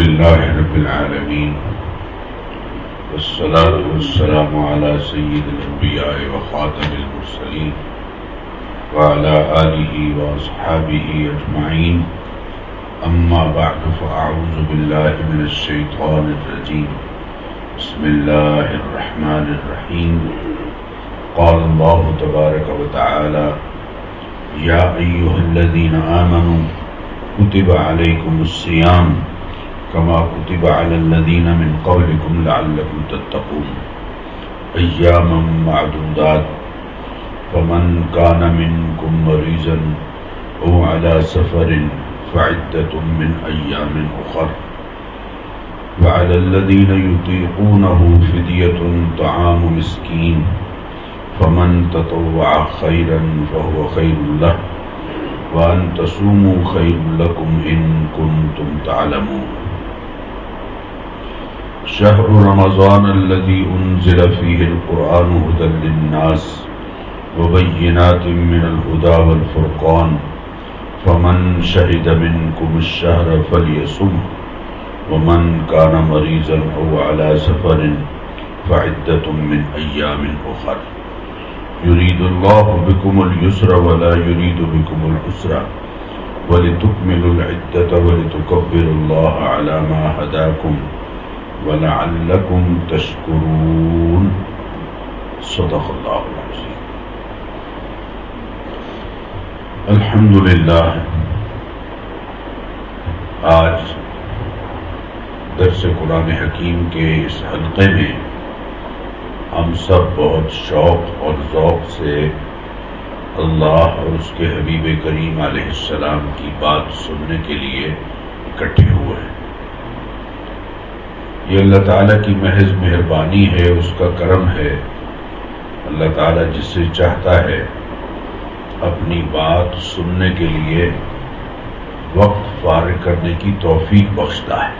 لله رب العالمين والصلاة والسلام على سيد الأنبياء وخاتم المرسلين وعلى آله وأصحابه أجمعين أما بعد فأعوذ بالله من الشيطان الرجيم بسم الله الرحمن الرحيم قال الله تبارك وتعالى يا أيها الذين آمنوا كتب عليكم الصيام كما كتب على الذين من قبلكم لعلكم تتقون أياما معدودات فمن كان منكم مريضا أو على سفر فعدة من أيام أخر وعلى الذين يطيقونه فدية طعام مسكين فمن تطوع خيرا فهو خير له وأن تصوموا خير لكم إن كنتم تعلمون شهر رمضان الذي أنزل فيه القرآن هدى للناس وبينات من الهدى والفرقان فمن شهد منكم الشهر فليصمه ومن كان مريضا أو على سفر فعدة من أيام أخر يريد الله بكم اليسر ولا يريد بكم العسر ولتكملوا العدة ولتكبروا الله على ما هداكم ولعلكم تشكرون صدق الله العظيم. الحمدللہ آج درس قرآن حکیم کے اس حلقے میں ہم سب بہت شوق اور ذوق سے اللہ اور اس کے حبیب کریم علیہ السلام کی بات سننے کے لیے اکٹھے ہوئے ہیں. یہ اللہ تعالیٰ کی محض مہربانی ہے، اس کا کرم ہے. اللہ تعالیٰ جس سے چاہتا ہے اپنی بات سننے کے لیے وقت فارغ کرنے کی توفیق بخشتا ہے.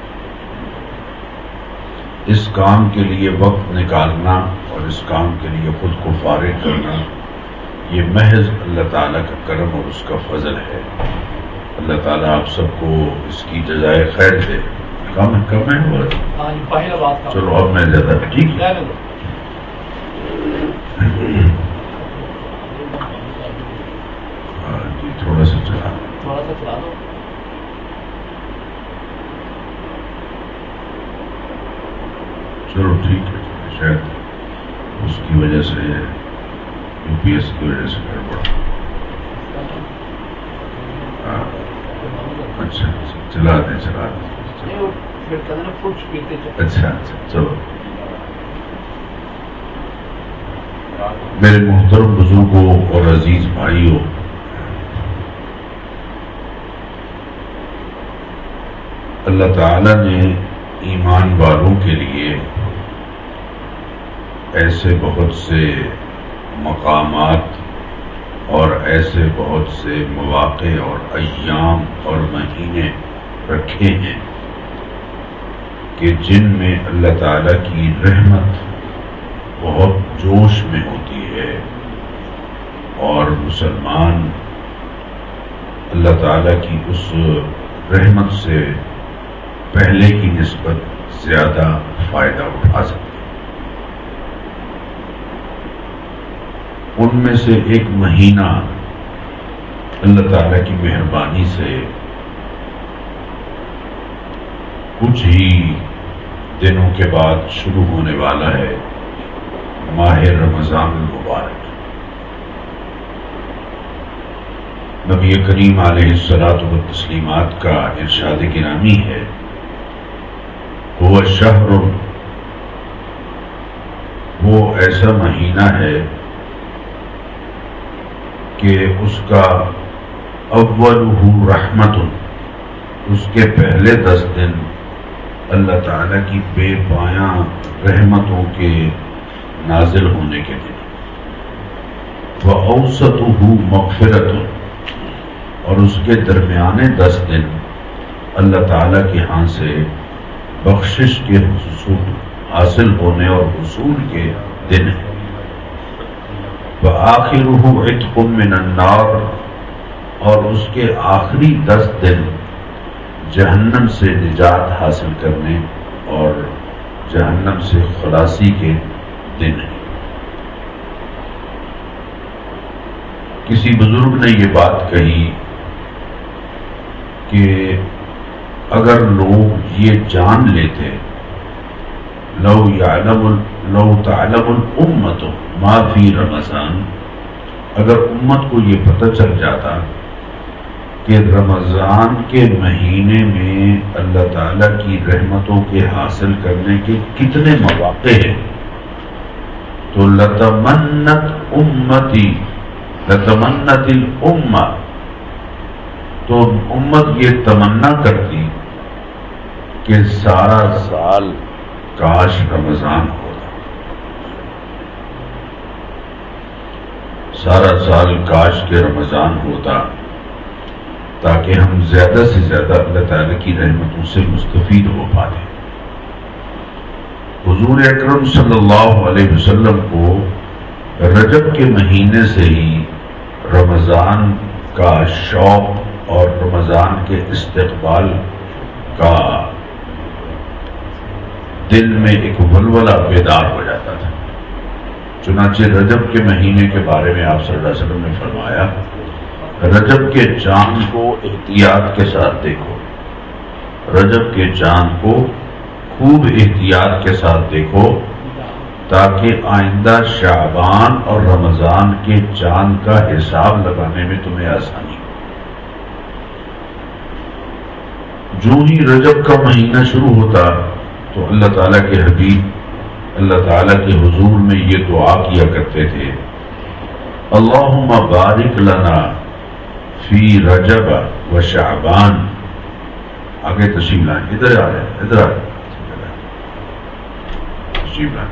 اس کام کے لیے وقت نکالنا اور اس کام کے لیے خود کو فارغ کرنا یہ محض اللہ تعالیٰ کا کرم اور اس کا فضل ہے. اللہ تعالیٰ آپ سب کو اس کی جزائے خیر دے. کم ہے چلو اب میں زیادہ ٹھیک ہے. جی تھوڑا سا چلا دو. چلو ٹھیک ہے. شاید اس کی وجہ سے یو پی ایس کی وجہ سے گڑبڑ. اچھا چلا دیں. اچھا چلو. میرے محترم بزرگوں اور عزیز بھائیوں، اللہ تعالی نے ایمان والوں کے لیے ایسے بہت سے مقامات اور ایسے بہت سے مواقع اور ایام اور مہینے رکھے ہیں کہ جن میں اللہ تعالیٰ کی رحمت بہت جوش میں ہوتی ہے اور مسلمان اللہ تعالیٰ کی اس رحمت سے پہلے کی نسبت زیادہ فائدہ اٹھا سکتے ہیں. ان میں سے ایک مہینہ اللہ تعالیٰ کی مہربانی سے کچھ ہی دنوں کے بعد شروع ہونے والا ہے، ماہ رمضان المبارک. نبی کریم علیہ الصلاۃ والتسلیمات کا ارشاد گرامی ہے، وہ شہر، وہ ایسا مہینہ ہے کہ اس کا اولہ رحمت، اس کے پہلے 10 دن اللہ تعالیٰ کی بے پایاں رحمتوں کے نازل ہونے کے دن، وَأَوْسَطُهُ مَغْفِرَةٌ، اور اس کے درمیانے 10 دن اللہ تعالیٰ کے ہاں سے بخشش کے حاصل ہونے اور حصول کے دن ہے. وَآخِرُهُ عِتْقٌ مِّنَ النَّارِ، اور اس کے آخری 10 دن جہنم سے نجات حاصل کرنے اور جہنم سے خلاصی کے دن ہیں۔ کسی بزرگ نے یہ بات کہی کہ اگر لوگ یہ جان لیتے لو تعلم الامت ما فی رمضان، اگر امت کو یہ پتہ چل جاتا کہ رمضان کے مہینے میں اللہ تعالیٰ کی رحمتوں کے حاصل کرنے کے کتنے مواقع ہیں، تو لتمنت الامہ، تو امت یہ تمنا کرتی کہ سارا سال کاش رمضان ہوتا، سارا سال کاش کے رمضان ہوتا، تاکہ ہم زیادہ سے زیادہ اللہ تعالی کی رحمتوں سے مستفید ہو پاتے۔ حضور اکرم صلی اللہ علیہ وسلم کو رجب کے مہینے سے ہی رمضان کا شوق اور رمضان کے استقبال کا دل میں ایک ولولہ بیدار ہو جاتا تھا۔ چنانچہ رجب کے مہینے کے بارے میں آپ صلی اللہ علیہ وسلم نے فرمایا، رجب کے چاند کو احتیاط کے ساتھ دیکھو، رجب کے چاند کو خوب احتیاط کے ساتھ دیکھو، تاکہ آئندہ شعبان اور رمضان کے چاند کا حساب لگانے میں تمہیں آسانی ہو۔ جو ہی رجب کا مہینہ شروع ہوتا تو اللہ تعالیٰ کے حبیب اللہ تعالیٰ کے حضور میں یہ دعا کیا کرتے تھے، اللہم بارک لنا فی رجب و شعبان۔ آگے تشریف لائیں، ادھر آ رہے ہیں، ادھر آ رہے ہیں، تشریف لائیں،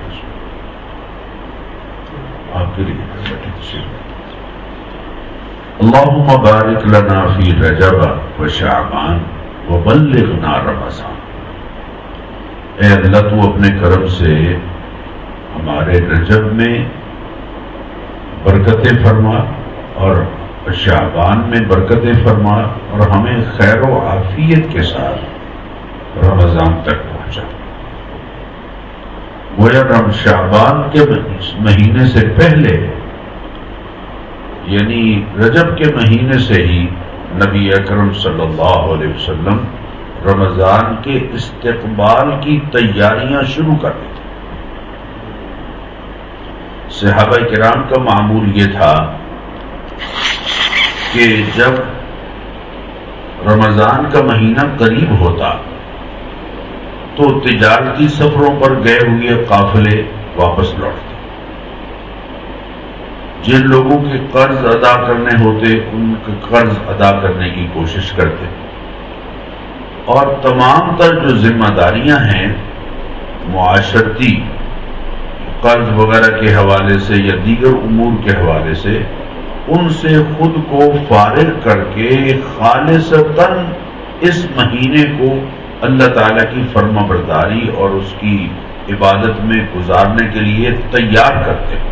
آپ کے لیے بیٹھے تشریف لائیں۔ اللہم بارک لنا فی رجب و شعبان وبلغنا رمضان۔ اے اللہ، تو اپنے کرم سے ہمارے رجب میں برکتیں فرما اور شعبان میں برکتیں فرما، اور ہمیں خیر و عافیت کے ساتھ رمضان تک پہنچا۔ گویا شعبان کے مہینے سے پہلے، یعنی رجب کے مہینے سے ہی نبی اکرم صلی اللہ علیہ وسلم رمضان کے استقبال کی تیاریاں شروع کر دی تھی۔ صحابہ کرام کا معمول یہ تھا کہ جب رمضان کا مہینہ قریب ہوتا تو تجارتی سفروں پر گئے ہوئے قافلے واپس لوٹتے، جن لوگوں کے قرض ادا کرنے ہوتے ان کے قرض ادا کرنے کی کوشش کرتے، اور تمام تر جو ذمہ داریاں ہیں معاشرتی قرض وغیرہ کے حوالے سے یا دیگر امور کے حوالے سے، ان سے خود کو فارغ کر کے خالصتاً اس مہینے کو اللہ تعالیٰ کی فرما برداری اور اس کی عبادت میں گزارنے کے لیے تیار کرتے ہیں۔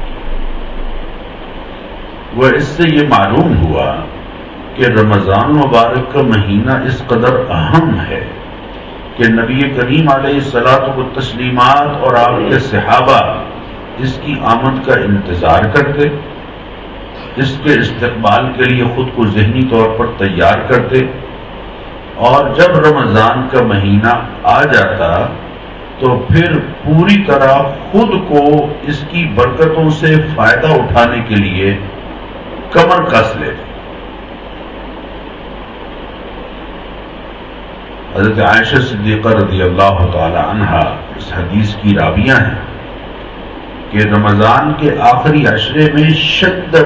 وہ اس سے یہ معلوم ہوا کہ رمضان مبارک کا مہینہ اس قدر اہم ہے کہ نبی کریم علیہ الصلاۃ والتسلیمات اور آپ کے صحابہ اس کی آمد کا انتظار کرتے، اس کے استقبال کے لیے خود کو ذہنی طور پر تیار کرتے، اور جب رمضان کا مہینہ آ جاتا تو پھر پوری طرح خود کو اس کی برکتوں سے فائدہ اٹھانے کے لیے کمر کس لیتے۔ حضرت عائشہ صدیقہ رضی اللہ تعالی عنہا اس حدیث کی راویہ ہیں کہ رمضان کے آخری عشرے میں شد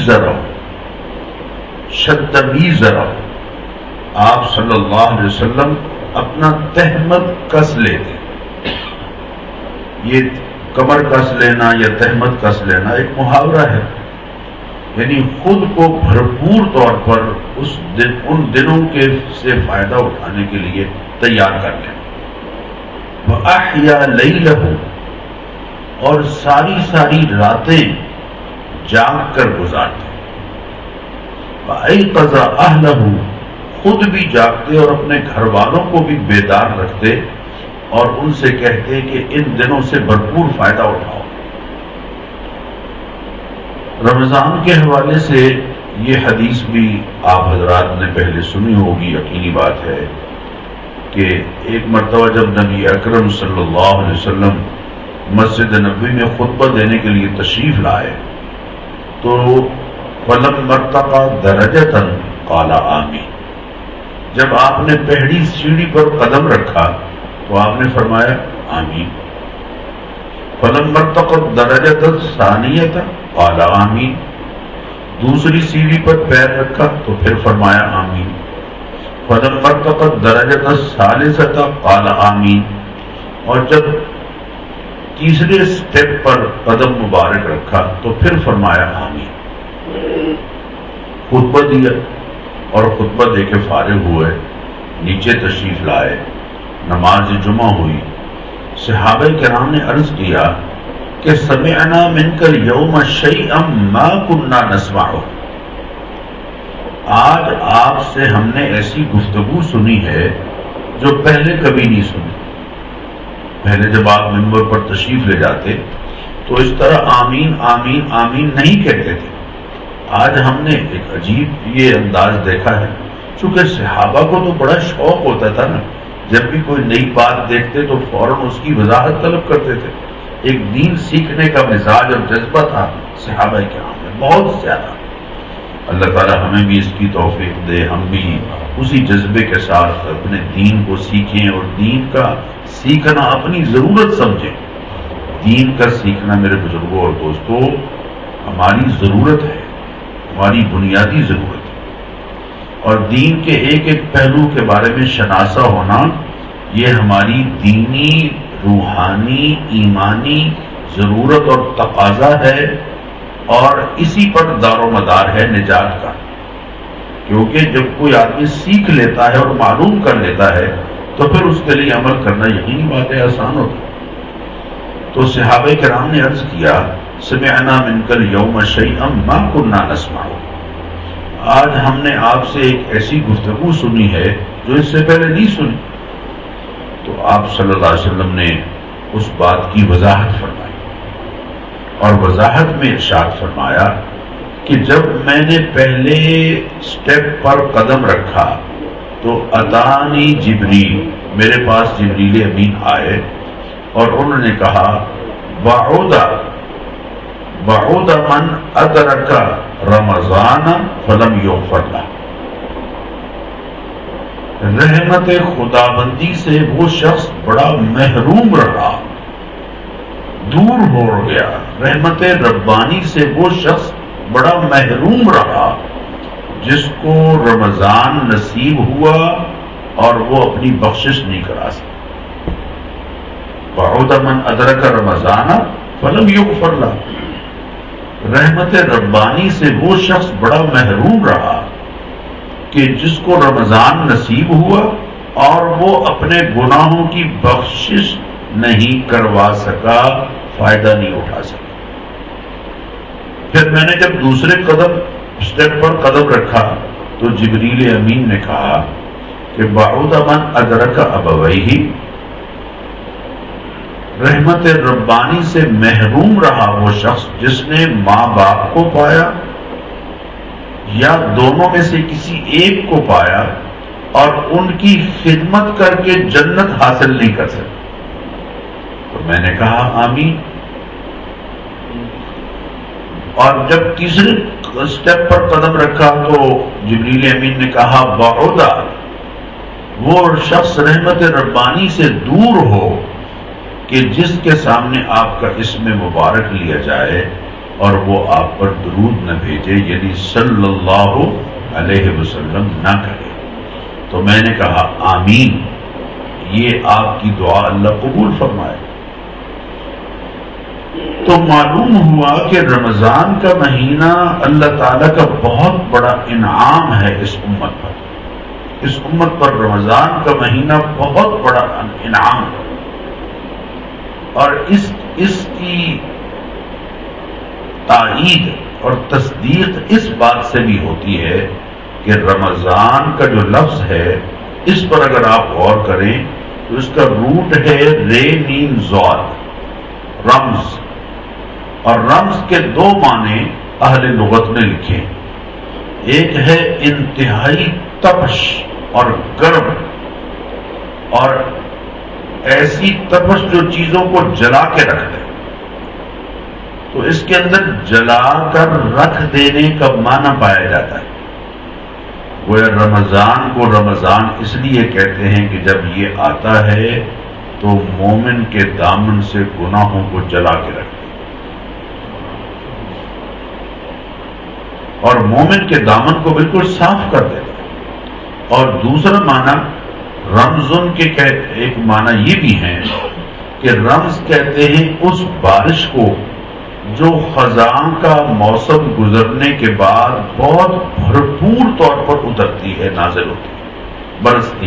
میزرہ آپ صلی اللہ علیہ وسلم اپنا تہمت کس لیتے۔ یہ کمر کس لینا یا تہمت کس لینا ایک محاورہ ہے، یعنی خود کو بھرپور طور پر ان دنوں کے سے فائدہ اٹھانے کے لیے تیار کر لیں۔ وَأَحْيَا لَيْلَهُ، اور ساری راتیں جاگ کر گزارتے۔ وَأَيْقَظَ أَهْلَهُ، خود بھی جاگتے اور اپنے گھر والوں کو بھی بیدار رکھتے اور ان سے کہتے کہ ان دنوں سے بھرپور فائدہ اٹھاؤ۔ رمضان کے حوالے سے یہ حدیث بھی آپ حضرات نے پہلے سنی ہوگی، یقینی بات ہے کہ ایک مرتبہ جب نبی اکرم صلی اللہ علیہ وسلم مسجد نبوی میں خطبہ دینے کے لیے تشریف لائے تو فلم مرتقى درجۃ قال آمین، جب آپ نے پہلی سیڑھی پر قدم رکھا تو آپ نے فرمایا آمین۔ فلم مرتقى درجۃ ثانیۃ قال آمین، دوسری سیڑھی پر پیر رکھا تو پھر فرمایا آمین۔ فلم مرتقى درجۃ ثالثۃ قال آمین، اور جب تیسرے سٹیپ پر قدم مبارک رکھا تو پھر فرمایا آمین۔ خطبہ دیا اور خطبہ دے کے فارغ ہوئے، نیچے تشریف لائے، نماز جمعہ ہوئی، صحابہ کرام نے عرض کیا کہ سمعنا منک اليوم شیئا ما كنا نسمعه، آج آپ سے ہم نے ایسی گفتگو سنی ہے جو پہلے کبھی نہیں سنی۔ پہلے جب آپ منبر پر تشریف لے جاتے تو اس طرح آمین آمین آمین نہیں کہتے تھے، آج ہم نے ایک عجیب یہ انداز دیکھا ہے۔ چونکہ صحابہ کو تو بڑا شوق ہوتا تھا نا، جب بھی کوئی نئی بات دیکھتے تو فوراً اس کی وضاحت طلب کرتے تھے، ایک دین سیکھنے کا مزاج اور جذبہ تھا صحابہ کرام میں بہت زیادہ۔ اللہ تعالی ہمیں بھی اس کی توفیق دے، ہم بھی اسی جذبے کے ساتھ اپنے دین کو سیکھیں اور دین کا سیکھنا اپنی ضرورت سمجھیں۔ دین کا سیکھنا میرے بزرگوں اور دوستوں ہماری ضرورت ہے، ہماری بنیادی ضرورت ہے، اور دین کے ایک ایک پہلو کے بارے میں شناسا ہونا یہ ہماری دینی، روحانی، ایمانی ضرورت اور تقاضا ہے، اور اسی پر دار و مدار ہے نجات کا۔ کیونکہ جب کوئی آدمی سیکھ لیتا ہے اور معلوم کر لیتا ہے تو پھر اس کے لیے عمل کرنا یقینی بات ہے آسان ہوتا ہے۔ تو صحابہ کرام نے عرض کیا سمعنا منک اليوم شیئا ما كنا نسمعه، آج ہم نے آپ سے ایک ایسی گفتگو سنی ہے جو اس سے پہلے نہیں سنی۔ تو آپ صلی اللہ علیہ وسلم نے اس بات کی وضاحت فرمائی، اور وضاحت میں ارشاد فرمایا کہ جب میں نے پہلے سٹیپ پر قدم رکھا تو اتانی جبریل، میرے پاس جبریل امین آئے اور انہوں نے کہا بعد من ادرک رمضان فلم یغفر له، رحمت خداوندی سے وہ شخص بڑا محروم رہا، دور ہو گیا، رحمت ربانی سے وہ شخص بڑا محروم رہا جس کو رمضان نصیب ہوا اور وہ اپنی بخشش نہیں کرا سکا۔ بعد من ادرک رمضان فلم یغفر له، رحمت ربانی سے وہ شخص بڑا محروم رہا کہ جس کو رمضان نصیب ہوا اور وہ اپنے گناہوں کی بخشش نہیں کروا سکا، فائدہ نہیں اٹھا سکا۔ پھر میں نے جب دوسرے سٹیپ پر قدم رکھا تو جبریل امین نے کہا کہ بعد من ادرک ابویہ، رحمت ربانی سے محروم رہا وہ شخص جس نے ماں باپ کو پایا یا دونوں میں سے کسی ایک کو پایا اور ان کی خدمت کر کے جنت حاصل نہیں کر سکتا۔ تو میں نے کہا آمین۔ اور جب تیسرے سٹیپ پر قدم رکھا تو جبریل امین نے کہا بعدا، وہ شخص رحمت ربانی سے دور ہو کہ جس کے سامنے آپ کا اسم مبارک لیا جائے اور وہ آپ پر درود نہ بھیجے، یعنی صلی اللہ علیہ وسلم نہ کرے۔ تو میں نے کہا آمین، یہ آپ کی دعا اللہ قبول فرمائے۔ تو معلوم ہوا کہ رمضان کا مہینہ اللہ تعالیٰ کا بہت بڑا انعام ہے اس امت پر، اس امت پر رمضان کا مہینہ بہت بڑا انعام ہے، اور اس کی تائید اور تصدیق اس بات سے بھی ہوتی ہے کہ رمضان کا جو لفظ ہے اس پر اگر آپ غور کریں تو اس کا روٹ ہے رے نیم زوال، رمز، اور رمز کے دو معنی اہل لغت نے لکھے، ایک ہے انتہائی تپش اور گرم، اور ایسی تپش جو چیزوں کو جلا کے رکھ دے، تو اس کے اندر جلا کر رکھ دینے کا معنی پایا جاتا ہے۔ وہ رمضان کو رمضان اس لیے کہتے ہیں کہ جب یہ آتا ہے تو مومن کے دامن سے گناہوں کو جلا کے رکھتے ہیں، اور مومن کے دامن کو بالکل صاف کر دیتا ہے۔ اور دوسرا معنی رمضان کے ایک معنی یہ بھی ہے کہ رمز کہتے ہیں اس بارش کو جو خزاں کا موسم گزرنے کے بعد بہت بھرپور طور پر اترتی ہے، نازل ہوتی ہے، برستی۔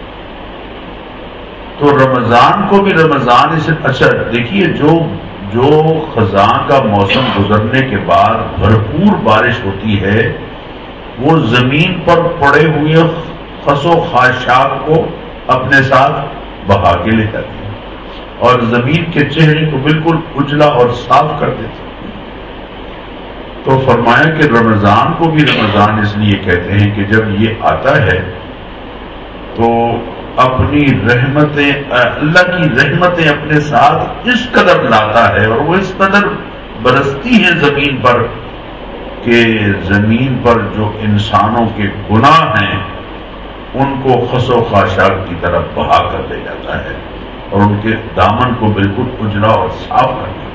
تو رمضان کو بھی رمضان اسے اچھا دیکھیے، جو خزاں کا موسم گزرنے کے بعد بھرپور بارش ہوتی ہے وہ زمین پر پڑے ہوئے خس و خاشاک کو اپنے ساتھ بہا کے لے جاتی ہے اور زمین کے چہرے کو بالکل اجلا اور صاف کر دیتی ہے۔ تو فرمایا کہ رمضان کو بھی رمضان اس لیے کہتے ہیں کہ جب یہ آتا ہے تو اپنی رحمتیں، اللہ کی رحمتیں اپنے ساتھ اس قدر لاتا ہے اور وہ اس قدر برستی ہیں زمین پر کہ زمین پر جو انسانوں کے گناہ ہیں ان کو خس و خاشاک کی طرف بہا کر لے جاتا ہے اور ان کے دامن کو بالکل اجلا اور صاف کر دیتا ہے۔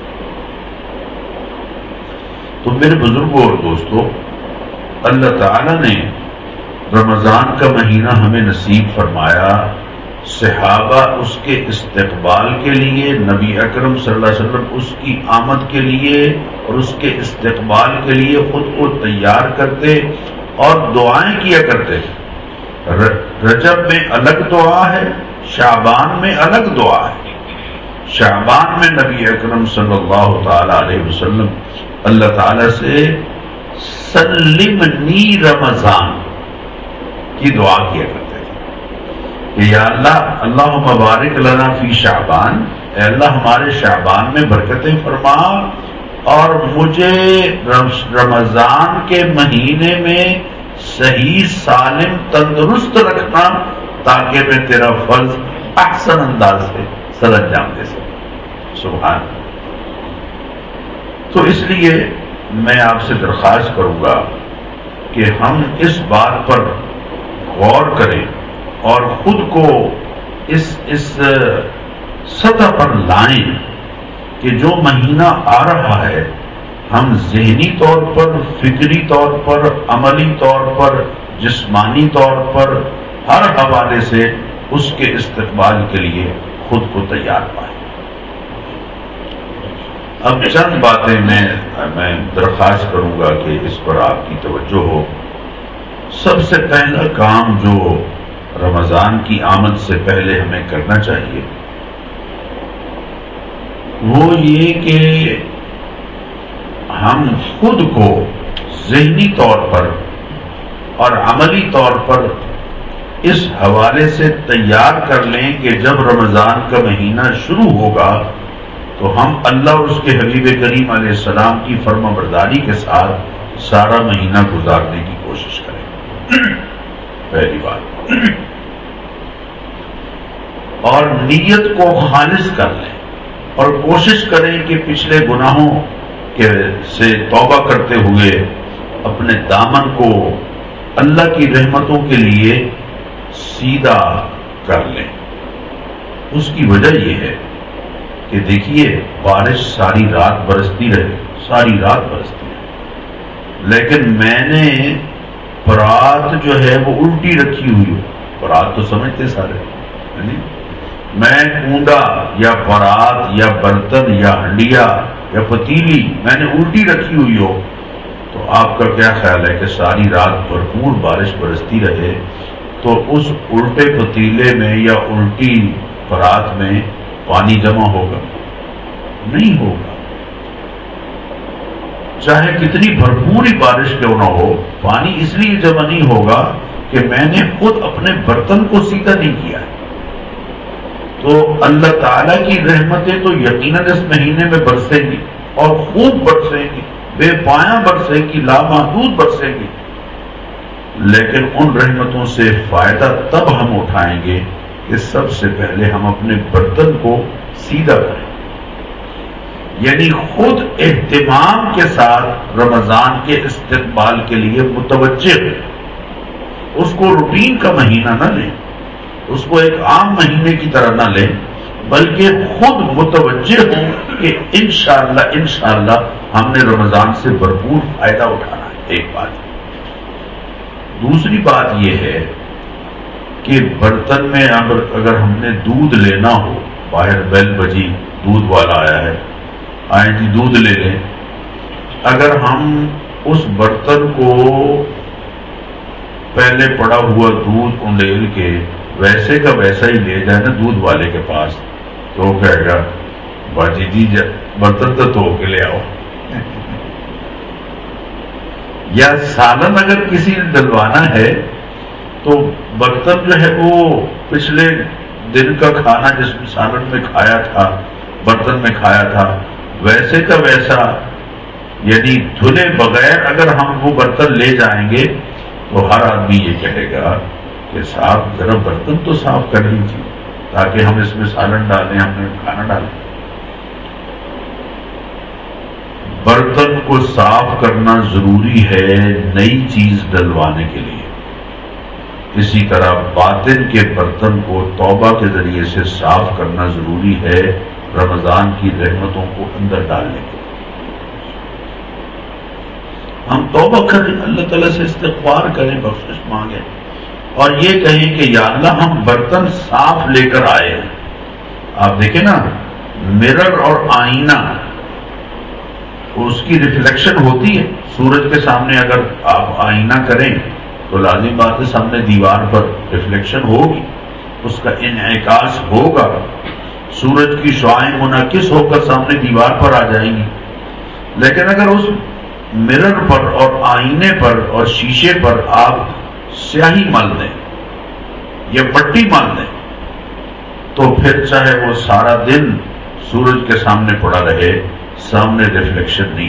تو میرے بزرگوں اور دوستو، اللہ تعالی نے رمضان کا مہینہ ہمیں نصیب فرمایا، صحابہ اس کے استقبال کے لیے، نبی اکرم صلی اللہ علیہ وسلم اس کی آمد کے لیے اور اس کے استقبال کے لیے خود کو تیار کرتے اور دعائیں کیا کرتے۔ رجب میں الگ دعا ہے، شعبان میں الگ دعا ہے۔ شعبان میں نبی اکرم صلی اللہ تعالی علیہ وسلم اللہ تعالی سے سلمنی رمضان کی دعا کیا کرتے تھے کہ یا اللہ، اللہم بارک لنا فی شعبان، اے اللہ ہمارے شعبان میں برکتیں فرما اور مجھے رمضان کے مہینے میں صحیح سالم تندرست رکھنا تاکہ میں تیرا فرض احسن انداز سے سر انجام دے سکوں۔ سبحان اللہ۔ تو اس لیے میں آپ سے درخواست کروں گا کہ ہم اس بات پر غور کریں اور خود کو اس سطح پر لائیں کہ جو مہینہ آ رہا ہے ہم ذہنی طور پر، فکری طور پر، عملی طور پر، جسمانی طور پر، ہر حوالے سے اس کے استقبال کے لیے خود کو تیار پائیں۔ اب چند باتیں میں درخواست کروں گا کہ اس پر آپ کی توجہ ہو۔ سب سے پہلا کام جو رمضان کی آمد سے پہلے ہمیں کرنا چاہیے وہ یہ کہ ہم خود کو ذہنی طور پر اور عملی طور پر اس حوالے سے تیار کر لیں کہ جب رمضان کا مہینہ شروع ہوگا تو ہم اللہ اور اس کے حبیب کریم علیہ السلام کی فرما برداری کے ساتھ سارا مہینہ گزارنے کی کوشش کریں۔ پہلی بات، اور نیت کو خالص کر لیں اور کوشش کریں کہ پچھلے گناہوں سے توبہ کرتے ہوئے اپنے دامن کو اللہ کی رحمتوں کے لیے سیدھا کر لیں۔ اس کی وجہ یہ ہے کہ دیکھیے بارش ساری رات برستی رہے، ساری رات برستی رہے، لیکن میں نے پرات جو ہے وہ الٹی رکھی ہوئی ہو۔ پرات تو سمجھتے سارے، میں کونڈا یا پرات یا برتن یا ہنڈیا یا پتیلی میں نے الٹی رکھی ہوئی ہو، تو آپ کا کیا خیال ہے کہ ساری رات بھرپور بارش برستی رہے تو اس الٹے پتیلے میں یا الٹی پرات میں پانی جمع ہوگا؟ نہیں ہوگا۔ چاہے کتنی بھرپور ہی بارش کیوں نہ ہو، پانی اس لیے جمع نہیں ہوگا کہ میں نے خود اپنے برتن کو سیدھا نہیں کیا ہے۔ تو اللہ تعالیٰ کی رحمتیں تو یقیناً اس مہینے میں برسیں گی اور خوب برسیں گی، بے پایاں برسیں گی، لامحدود برسیں گی، لیکن ان رحمتوں سے فائدہ تب ہم اٹھائیں گے کہ سب سے پہلے ہم اپنے برتن کو سیدھا کریں، یعنی خود اہتمام کے ساتھ رمضان کے استقبال کے لیے متوجہ ہو۔ اس کو روٹین کا مہینہ نہ لیں، اس کو ایک عام مہینے کی طرح نہ لیں، بلکہ خود متوجہ ہوں کہ انشاءاللہ ہم نے رمضان سے بھرپور فائدہ اٹھانا ہے۔ ایک بات۔ دوسری بات یہ ہے کہ برتن میں اگر ہم نے دودھ لینا ہو، باہر بیل بجی، دودھ والا آیا ہے، آئیں جی دودھ لے لیں، اگر ہم اس برتن کو پہلے پڑا ہوا دودھ انڈیل کے ویسے کا ویسا ہی لے جائے نا دودھ والے کے پاس، تو وہ کہے گا باجی جی برتن تو دھو کے لے آؤ۔ یا سالن اگر کسی نے ڈلوانا ہے تو برتن جو ہے وہ پچھلے دن کا کھانا جس میں سالن میں کھایا تھا، برتن میں کھایا تھا، ویسے کا ویسا، یعنی دھلے بغیر اگر ہم وہ برتن لے جائیں گے تو ہر آدمی یہ کہے گا کہ صاحب ذرا برتن تو صاف کر لیجیے تاکہ ہم اس میں سالن ڈالیں، ہم نے کھانا ڈالیں۔ برتن کو صاف کرنا ضروری ہے نئی چیز ڈلوانے کے لیے، اسی طرح باطن کے برتن کو توبہ کے ذریعے سے صاف کرنا ضروری ہے رمضان کی رحمتوں کو اندر ڈالنے کے لیے۔ ہم توبہ کریں، اللہ تعالیٰ سے استغفار کریں، بخشش مانگیں اور یہ کہیں کہ یا اللہ ہم برتن صاف لے کر آئے ہیں۔ آپ دیکھیں نا مرر اور آئینہ، اس کی ریفلیکشن ہوتی ہے، سورج کے سامنے اگر آپ آئینہ کریں تو لازم بات ہے سامنے دیوار پر ریفلیکشن ہوگی، اس کا انعکاس ہوگا، سورج کی شعاعیں منعکس ہو کر سامنے دیوار پر آ جائیں گی۔ لیکن اگر اس مرر پر اور آئینے پر اور شیشے پر آپ سیاہی مل دیں یا پٹی مل دیں تو پھر چاہے وہ سارا دن سورج کے سامنے پڑا رہے، سامنے ریفلیکشن نہیں۔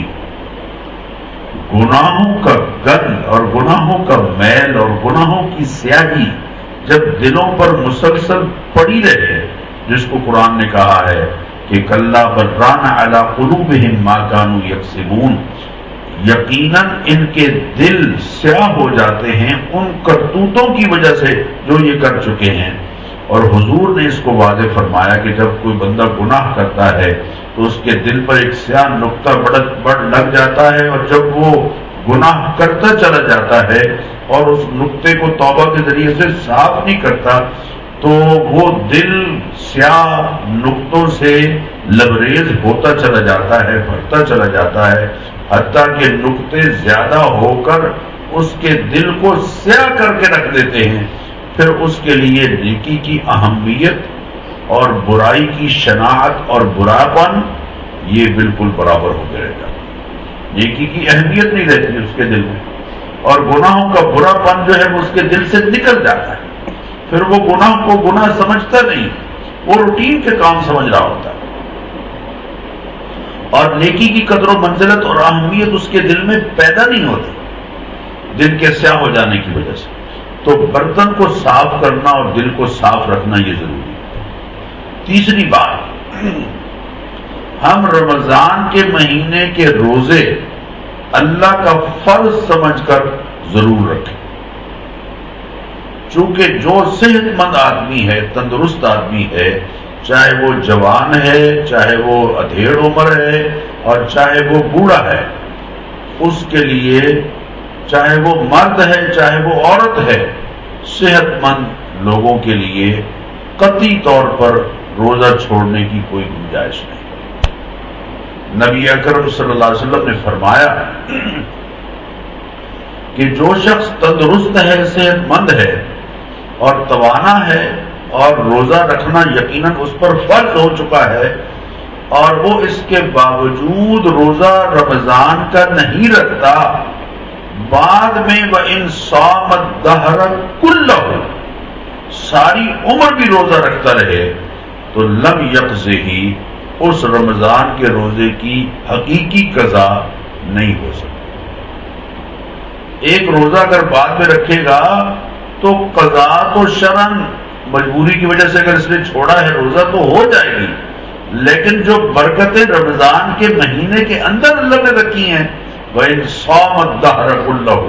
گناہوں کا گند اور گناہوں کا میل اور گناہوں کی سیاہی جب دلوں پر مسلسل پڑی رہے، جس کو قرآن نے کہا ہے کہ کلا بران علی قلوبہم ما کانوا یکسبون، یقیناً ان کے دل سیاہ ہو جاتے ہیں ان کرتوتوں کی وجہ سے جو یہ کر چکے ہیں۔ اور حضور نے اس کو واضح فرمایا کہ جب کوئی بندہ گناہ کرتا ہے تو اس کے دل پر ایک سیاہ نقطہ بڑھ لگ جاتا ہے، اور جب وہ گناہ کرتا چلا جاتا ہے اور اس نقطے کو توبہ کے ذریعے سے صاف نہیں کرتا تو وہ دل سیاہ نقطوں سے لبریز ہوتا چلا جاتا ہے، بھرتا چلا جاتا ہے، حتیٰ کہ نقطے زیادہ ہو کر اس کے دل کو سیاہ کر کے رکھ دیتے ہیں۔ پھر اس کے لیے نیکی کی اہمیت اور برائی کی شناعت اور براپن یہ بالکل برابر ہو کے رہتا ہے۔ نیکی کی اہمیت نہیں رہتی اس کے دل میں، اور گناہوں کا براپن جو ہے وہ اس کے دل سے نکل جاتا ہے۔ پھر وہ گناہ کو گناہ سمجھتا نہیں، وہ روٹین کے کام سمجھ رہا ہوتا ہے، اور نیکی کی قدر و منزلت اور اہمیت اس کے دل میں پیدا نہیں ہوتی دل کے سیاہ ہو جانے کی وجہ سے۔ تو برتن کو صاف کرنا اور دل کو صاف رکھنا یہ ضروری ہے۔ تیسری بات، ہم رمضان کے مہینے کے روزے اللہ کا فرض سمجھ کر ضرور رکھیں، چونکہ جو صحت مند آدمی ہے، تندرست آدمی ہے، چاہے وہ جوان ہے، چاہے وہ ادھیڑ عمر ہے اور چاہے وہ بوڑھا ہے، اس کے لیے چاہے وہ مرد ہے چاہے وہ عورت ہے، صحت مند لوگوں کے لیے قطعی طور پر روزہ چھوڑنے کی کوئی گنجائش نہیں۔ نبی اکرم صلی اللہ علیہ وسلم نے فرمایا کہ جو شخص تندرست ہے، صحت مند ہے اور توانا ہے اور روزہ رکھنا یقیناً اس پر فرض ہو چکا ہے، اور وہ اس کے باوجود روزہ رمضان کا نہیں رکھتا، بعد میں وَإِن صَامَ الدَّهْرَ كُلَّهُ ساری عمر بھی روزہ رکھتا رہے تو لم یقضہ اس رمضان کے روزے کی حقیقی قضا نہیں ہو سکتی۔ ایک روزہ اگر بعد میں رکھے گا تو قضا تو شرعاً مجبوری کی وجہ سے اگر اس نے چھوڑا ہے روزہ تو ہو جائے گی، لیکن جو برکتیں رمضان کے مہینے کے اندر اللہ نے رکھی ہیں، وَإِن صَامَ الدَّهْرَ كُلَّهُ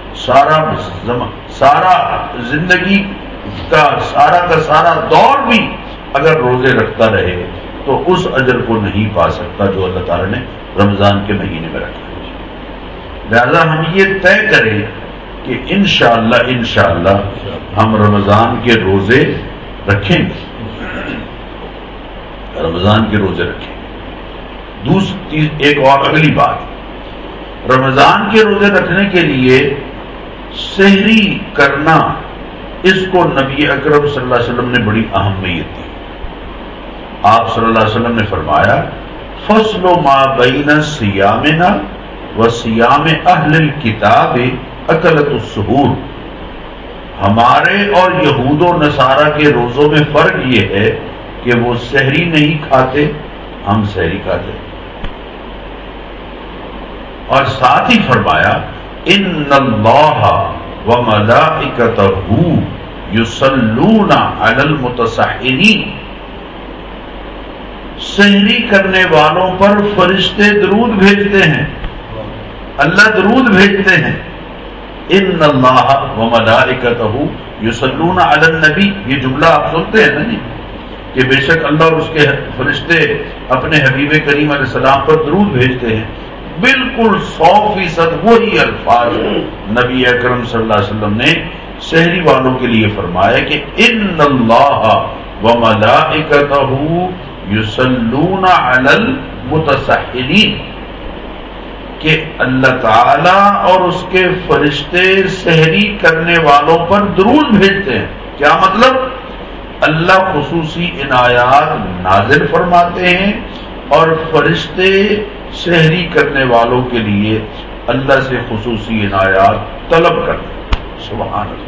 سارا زندگی کا سارا دور بھی اگر روزے رکھتا رہے تو اس اجر کو نہیں پا سکتا جو اللہ تعالیٰ نے رمضان کے مہینے میں رکھا ہے۔ لہذا ہم یہ طے کریں کہ انشاءاللہ ہم رمضان کے روزے رکھیں گے، رمضان کے روزے رکھیں گے۔ دوسری ایک اور اگلی بات، رمضان کے روزے رکھنے کے لیے سحری کرنا، اس کو نبی اکرم صلی اللہ علیہ وسلم نے بڑی اہمیت دی۔ آپ صلی اللہ علیہ وسلم نے فرمایا فصل ما بین صیامنا و صیام اہل الکتاب اکلۃ السحور، ہمارے اور یہود و نصارہ کے روزوں میں فرق یہ ہے کہ وہ سحری نہیں کھاتے، ہم سحری کھاتے۔ اور ساتھ ہی فرمایا ان اللہ وملائکتہ یصلون علی المتسحرین، سحری کرنے والوں پر فرشتے درود بھیجتے ہیں، اللہ درود بھیجتے ہیں۔ ان اللہ وملائکتہ یصلون علی النبی، یہ جملہ آپ سنتے ہیں نا جی، کہ بے شک اللہ اور اس کے فرشتے اپنے حبیب کریم علیہ السلام پر درود بھیجتے ہیں، بالکل 100% وہی الفاظ نبی اکرم صلی اللہ علیہ وسلم نے سحری والوں کے لیے فرمایا کہ ان اللہ وملائکتہ یصلون علی المتسحرین، کہ اللہ تعالی اور اس کے فرشتے سحری کرنے والوں پر درود بھیجتے ہیں۔ کیا مطلب؟ اللہ خصوصی عنایات نازل فرماتے ہیں اور فرشتے سحری کرنے والوں کے لیے اللہ سے خصوصی عنایات طلب کرتے ہیں۔ سبحان اللہ۔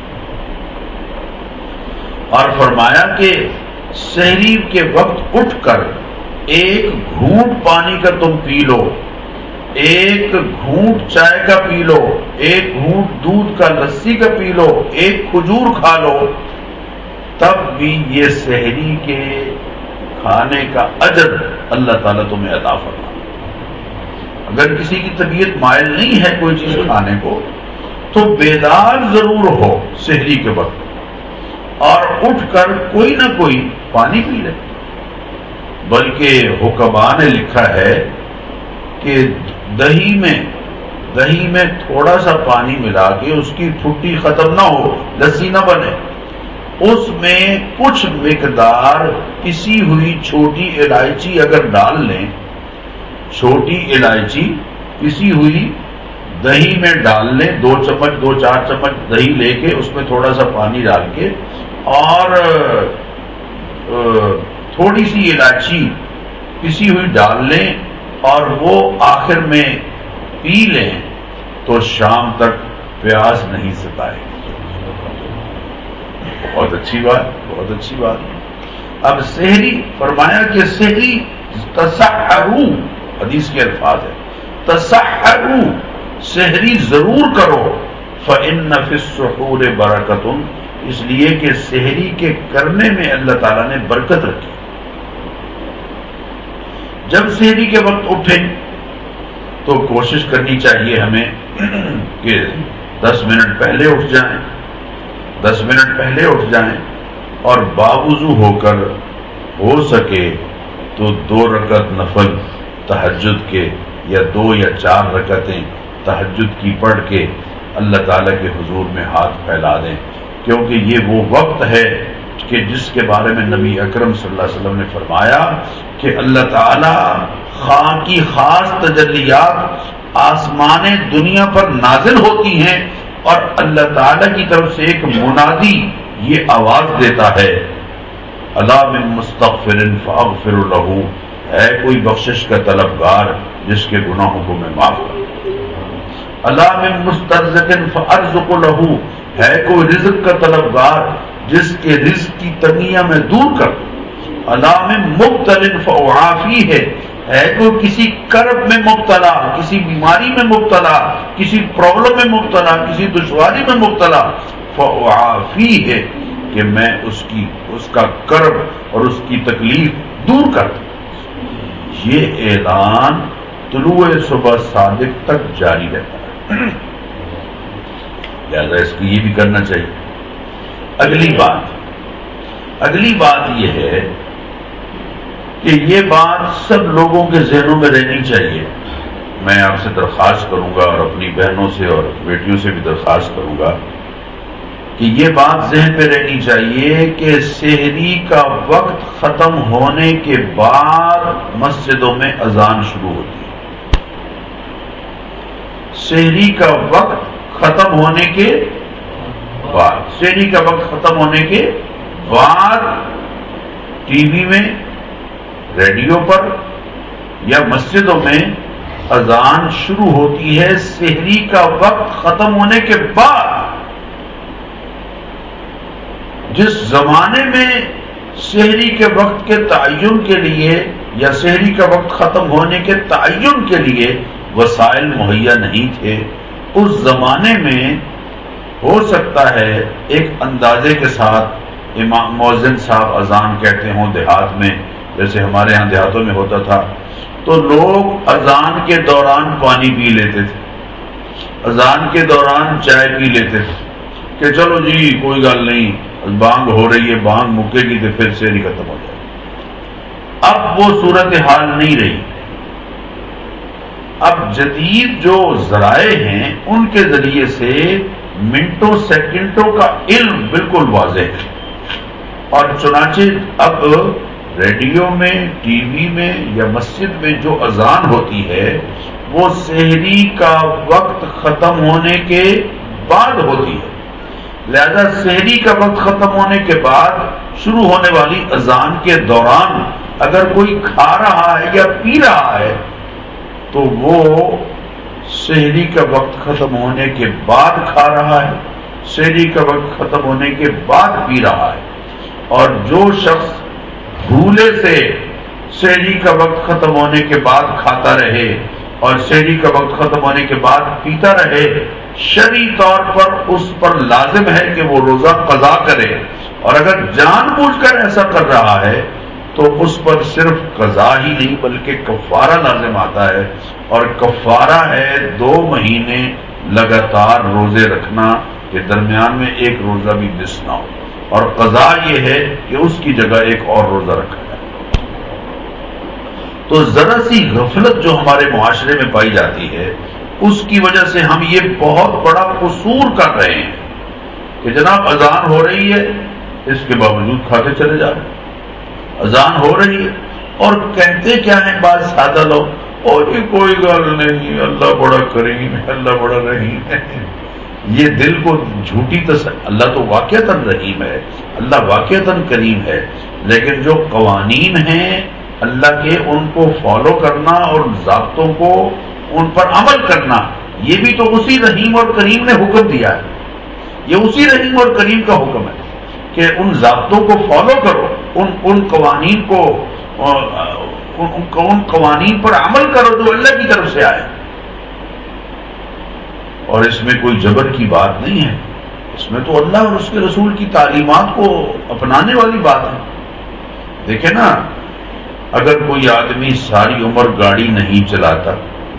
اور فرمایا کہ سحری کے وقت اٹھ کر ایک گھونٹ پانی کا تم پی لو، ایک گھونٹ چائے کا پی لو، ایک گھونٹ دودھ کا لسی کا پی لو، ایک کھجور کھا لو، تب بھی یہ سحری کے کھانے کا اجر اللہ تعالیٰ تمہیں عطا فرمائے۔ اگر کسی کی طبیعت مائل نہیں ہے کوئی چیز کھانے کو تو بیدار ضرور ہو سحری کے وقت اور اٹھ کر کوئی نہ کوئی پانی پی لے۔ بلکہ حکماء نے لکھا ہے کہ دہی میں تھوڑا سا پانی ملا کے اس کی ٹھٹی ختم نہ ہو، لسی نہ بنے، اس میں کچھ مقدار پسی ہوئی چھوٹی الائچی اگر ڈال لیں، چھوٹی الائچی پسی ہوئی دہی میں ڈال لیں، 2 چمچ 2-4 چمچ دہی لے کے اس میں تھوڑا سا پانی ڈال کے اور تھوڑی سی الائچی پسی ہوئی ڈال لیں اور وہ آخر میں پی لیں تو شام تک پیاس نہیں ستائے۔ بہت اچھی بات، بہت اچھی بات۔ اب سحری فرمایا کہ سحری تسحروا، حدیث کے الفاظ ہے تسحروا، سحری ضرور کرو، فإن فی السحور برکۃ، اس لیے کہ سحری کے کرنے میں اللہ تعالیٰ نے برکت رکھی۔ جب سحری کے وقت اٹھیں تو کوشش کرنی چاہیے ہمیں کہ 10 منٹ پہلے اٹھ جائیں، 10 منٹ پہلے اٹھ جائیں اور باوضو ہو کر ہو سکے تو 2 رکعت نفل تہجد کے یا 2 یا 4 رکعتیں تہجد کی پڑھ کے اللہ تعالیٰ کے حضور میں ہاتھ پھیلا دیں، کیونکہ یہ وہ وقت ہے کہ جس کے بارے میں نبی اکرم صلی اللہ علیہ وسلم نے فرمایا کہ اللہ تعالیٰ کی خاص تجلیات آسمان دنیا پر نازل ہوتی ہیں اور اللہ تعالیٰ کی طرف سے ایک منادی یہ آواز دیتا ہے الا من مستغفر فاغفر له، ہے کوئی بخشش کا طلبگار جس کے گناہوں کو میں معاف کروں؟ الا من مسترزق فارزق له، ہے کوئی رزق کا طلبگار جس کے رزق کی تنگیاں میں دور کر دوں؟ الا من مبتل فاعافیہ، ہے کوئی کسی کرب میں مبتلا، کسی بیماری میں مبتلا، کسی پرابلم میں مبتلا، کسی دشواری میں مبتلا، فاعافیہ، کہ میں اس کا کرب اور اس کی تکلیف دور کر دوں۔ یہ اعلان طلوع صبح صادق تک جاری رہتا ہے، لہذا اس کو یہ بھی کرنا چاہیے۔ اگلی بات یہ ہے کہ یہ بات سب لوگوں کے ذہنوں میں رہنی چاہیے۔ میں آپ سے درخواست کروں گا اور اپنی بہنوں سے اور بیٹیوں سے بھی درخواست کروں گا کہ یہ بات ذہن میں رہنی چاہیے کہ سحری کا وقت ختم ہونے کے بعد مسجدوں میں اذان شروع ہوتی ہے۔ سحری کا وقت ختم ہونے کے بعد، سحری کا وقت ختم ہونے کے بعد ٹی وی میں، ریڈیو پر یا مسجدوں میں اذان شروع ہوتی ہے سحری کا وقت ختم ہونے کے بعد۔ جس زمانے میں سحری کے وقت کے تعین کے لیے یا سحری کا وقت ختم ہونے کے تعین کے لیے وسائل مہیا نہیں تھے، اس زمانے میں ہو سکتا ہے ایک اندازے کے ساتھ امام مؤذن صاحب اذان کہتے ہوں دیہات میں، جیسے ہمارے ہاں دیہاتوں میں ہوتا تھا، تو لوگ اذان کے دوران پانی پی لیتے تھے، اذان کے دوران چائے پی لیتے تھے کہ چلو جی کوئی گل نہیں، بانگ ہو رہی ہے، بانگ مکے گی تو پھر سحری ختم ہو جائے گی۔ اب وہ صورتحال نہیں رہی۔ اب جدید جو ذرائع ہیں ان کے ذریعے سے منٹوں سیکنڈوں کا علم بالکل واضح ہے، اور چنانچہ اب ریڈیو میں، ٹی وی میں یا مسجد میں جو اذان ہوتی ہے وہ سحری کا وقت ختم ہونے کے بعد ہوتی ہے۔ لہذا سحری کا وقت ختم ہونے کے بعد شروع ہونے والی اذان کے دوران اگر کوئی کھا رہا ہے یا پی رہا ہے تو وہ سحری کا وقت ختم ہونے کے بعد کھا رہا ہے، سحری کا وقت ختم ہونے کے بعد پی رہا ہے۔ اور جو شخص بھولے سے سحری کا وقت ختم ہونے کے بعد کھاتا رہے اور سحری کا وقت ختم ہونے کے بعد پیتا رہے، شرعی طور پر اس پر لازم ہے کہ وہ روزہ قضا کرے، اور اگر جان بوجھ کر ایسا کر رہا ہے تو اس پر صرف قضا ہی نہیں بلکہ کفارہ لازم آتا ہے، اور کفارہ ہے 2 مہینے لگاتار روزے رکھنا کہ درمیان میں ایک روزہ بھی مس نہ ہو، اور قضا یہ ہے کہ اس کی جگہ ایک اور روزہ رکھا جائے۔ تو ذرا سی غفلت جو ہمارے معاشرے میں پائی جاتی ہے اس کی وجہ سے ہم یہ بہت بڑا قصور کر رہے ہیں کہ جناب اذان ہو رہی ہے، اس کے باوجود کھاتے چلے جا رہے ہیں۔ اذان ہو رہی ہے اور کہتے کیا ہیں بعض سادہ لوگ، اور یہ کوئی گل نہیں، اللہ بڑا کریم ہے، اللہ بڑا رحیم ہے۔ یہ دل کو جھوٹی اللہ تو واقعتاً رحیم ہے، اللہ واقعتاً کریم ہے، لیکن جو قوانین ہیں اللہ کے ان کو فالو کرنا اور ضابطوں کو ان پر عمل کرنا، یہ بھی تو اسی رحیم اور کریم نے حکم دیا ہے۔ یہ اسی رحیم اور کریم کا حکم ہے کہ ان ضابطوں کو فالو کرو، ان قوانین کو، ان قوانین پر عمل کرو جو اللہ کی طرف سے آئے، اور اس میں کوئی جبر کی بات نہیں ہے، اس میں تو اللہ اور اس کے رسول کی تعلیمات کو اپنانے والی بات ہے۔ دیکھیں نا، اگر کوئی آدمی ساری عمر گاڑی نہیں چلاتا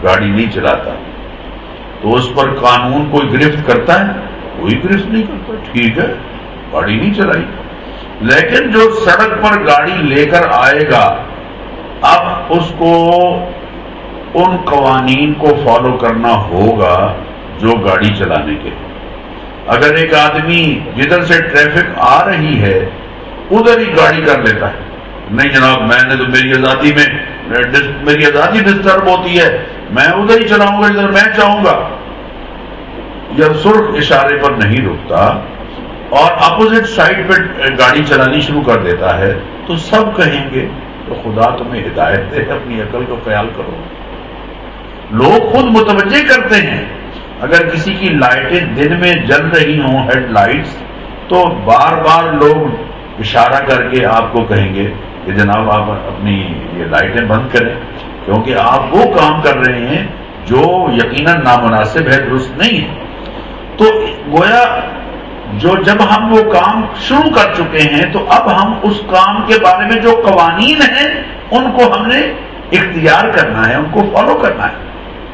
تو اس پر قانون کوئی گرفت کرتا ہے؟ کوئی گرفت نہیں کرتا، ٹھیک ہے گاڑی نہیں چلائی۔ لیکن جو سڑک پر گاڑی لے کر آئے گا اب اس کو ان قوانین کو فالو کرنا ہوگا جو گاڑی چلانے کے۔ اگر ایک آدمی جدھر سے ٹریفک آ رہی ہے ادھر ہی گاڑی کر لیتا ہے، نہیں جناب میں نے تو میری آزادی ڈسٹرب ہوتی ہے، میں ادھر ہی چلاؤں گا جدھر میں چاہوں گا، یا سرخ اشارے پر نہیں رکتا اور اپوزٹ سائڈ پہ گاڑی چلانی شروع کر دیتا ہے، تو سب کہیں گے تو خدا تمہیں ہدایت دے، اپنی عقل کو خیال کرو۔ لوگ خود متوجہ کرتے ہیں، اگر کسی کی لائٹیں دن میں جل رہی ہوں ہیڈ لائٹس، تو بار بار لوگ اشارہ کر کے آپ کو کہیں گے کہ جناب آپ اپنی یہ لائٹیں بند کریں، کیونکہ آپ وہ کام کر رہے ہیں جو یقیناً نامناسب ہے، درست نہیں ہے۔ تو گویا جب ہم وہ کام شروع کر چکے ہیں تو اب ہم اس کام کے بارے میں جو قوانین ہیں ان کو ہم نے اختیار کرنا ہے، ان کو فالو کرنا ہے۔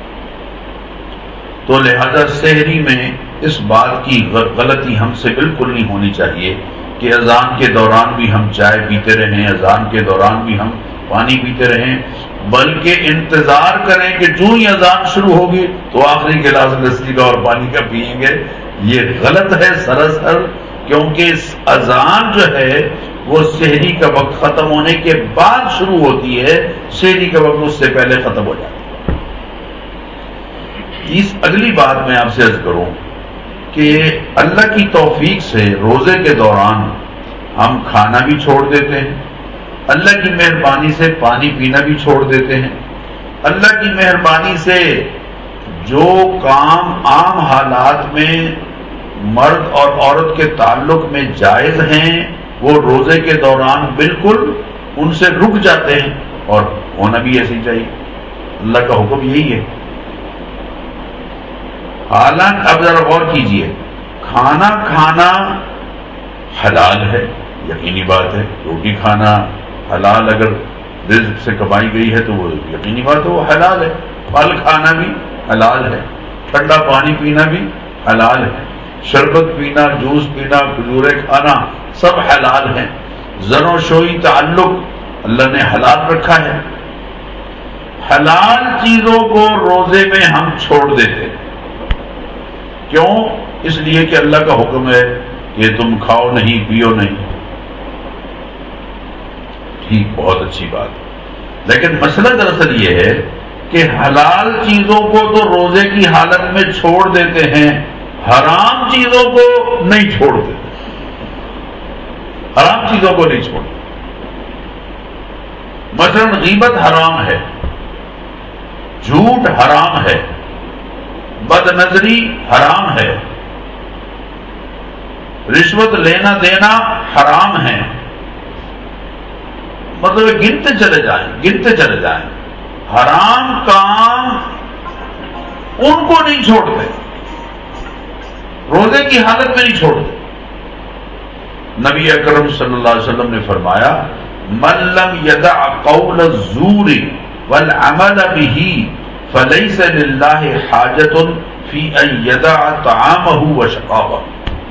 تو لہذا سحری میں اس بات کی غلطی ہم سے بالکل نہیں ہونی چاہیے کہ اذان کے دوران بھی ہم چائے پیتے رہیں، اذان کے دوران بھی ہم پانی پیتے رہیں، بلکہ انتظار کریں کہ جو ہی اذان شروع ہوگی تو آخری گلاس لسی کا اور پانی کا پئیں گے۔ یہ غلط ہے سراسر، کیونکہ اذان جو ہے وہ سحری کا وقت ختم ہونے کے بعد شروع ہوتی ہے، سحری کا وقت اس سے پہلے ختم ہو جاتا ہے۔ اگلی بات میں آپ سے عرض کروں کہ اللہ کی توفیق سے روزے کے دوران ہم کھانا بھی چھوڑ دیتے ہیں، اللہ کی مہربانی سے پانی پینا بھی چھوڑ دیتے ہیں، اللہ کی مہربانی سے جو کام عام حالات میں مرد اور عورت کے تعلق میں جائز ہیں وہ روزے کے دوران بالکل ان سے رک جاتے ہیں، اور ہونا بھی ایسے ہی چاہیے، اللہ کا حکم یہی ہے۔ حالانکہ اب ذرا غور کیجئے، کھانا کھانا حلال ہے، یقینی بات ہے، روٹی کھانا حلال اگر رزق سے کمائی گئی ہے تو وہ یقینی بات ہے وہ حلال ہے، پھل کھانا بھی حلال ہے، ٹھنڈا پانی پینا بھی حلال ہے، شربت پینا، جوس پینا، کھجورے کھانا سب حلال ہیں، زن و شوئی تعلق اللہ نے حلال رکھا ہے۔ حلال چیزوں کو روزے میں ہم چھوڑ دیتے ہیں، کیوں؟ اس لیے کہ اللہ کا حکم ہے کہ تم کھاؤ نہیں، پیو نہیں۔ ٹھیک، بہت اچھی بات، لیکن مسئلہ دراصل یہ ہے کہ حلال چیزوں کو تو روزے کی حالت میں چھوڑ دیتے ہیں، حرام چیزوں کو نہیں چھوڑتے، حرام چیزوں کو نہیں چھوڑتے۔ مثلا غیبت حرام ہے، جھوٹ حرام ہے، بد نظری حرام ہے، رشوت لینا دینا حرام ہے، مطلب گنتے چلے جائیں حرام کام، ان کو نہیں چھوڑتے، روزے کی حالت میں نہیں چھوڑتے۔ نبی اکرم صلی اللہ علیہ وسلم نے فرمایا من لم يدع قول الزور والعمل به فليس لله حاجة في ان يدع طعامه وشرابه۔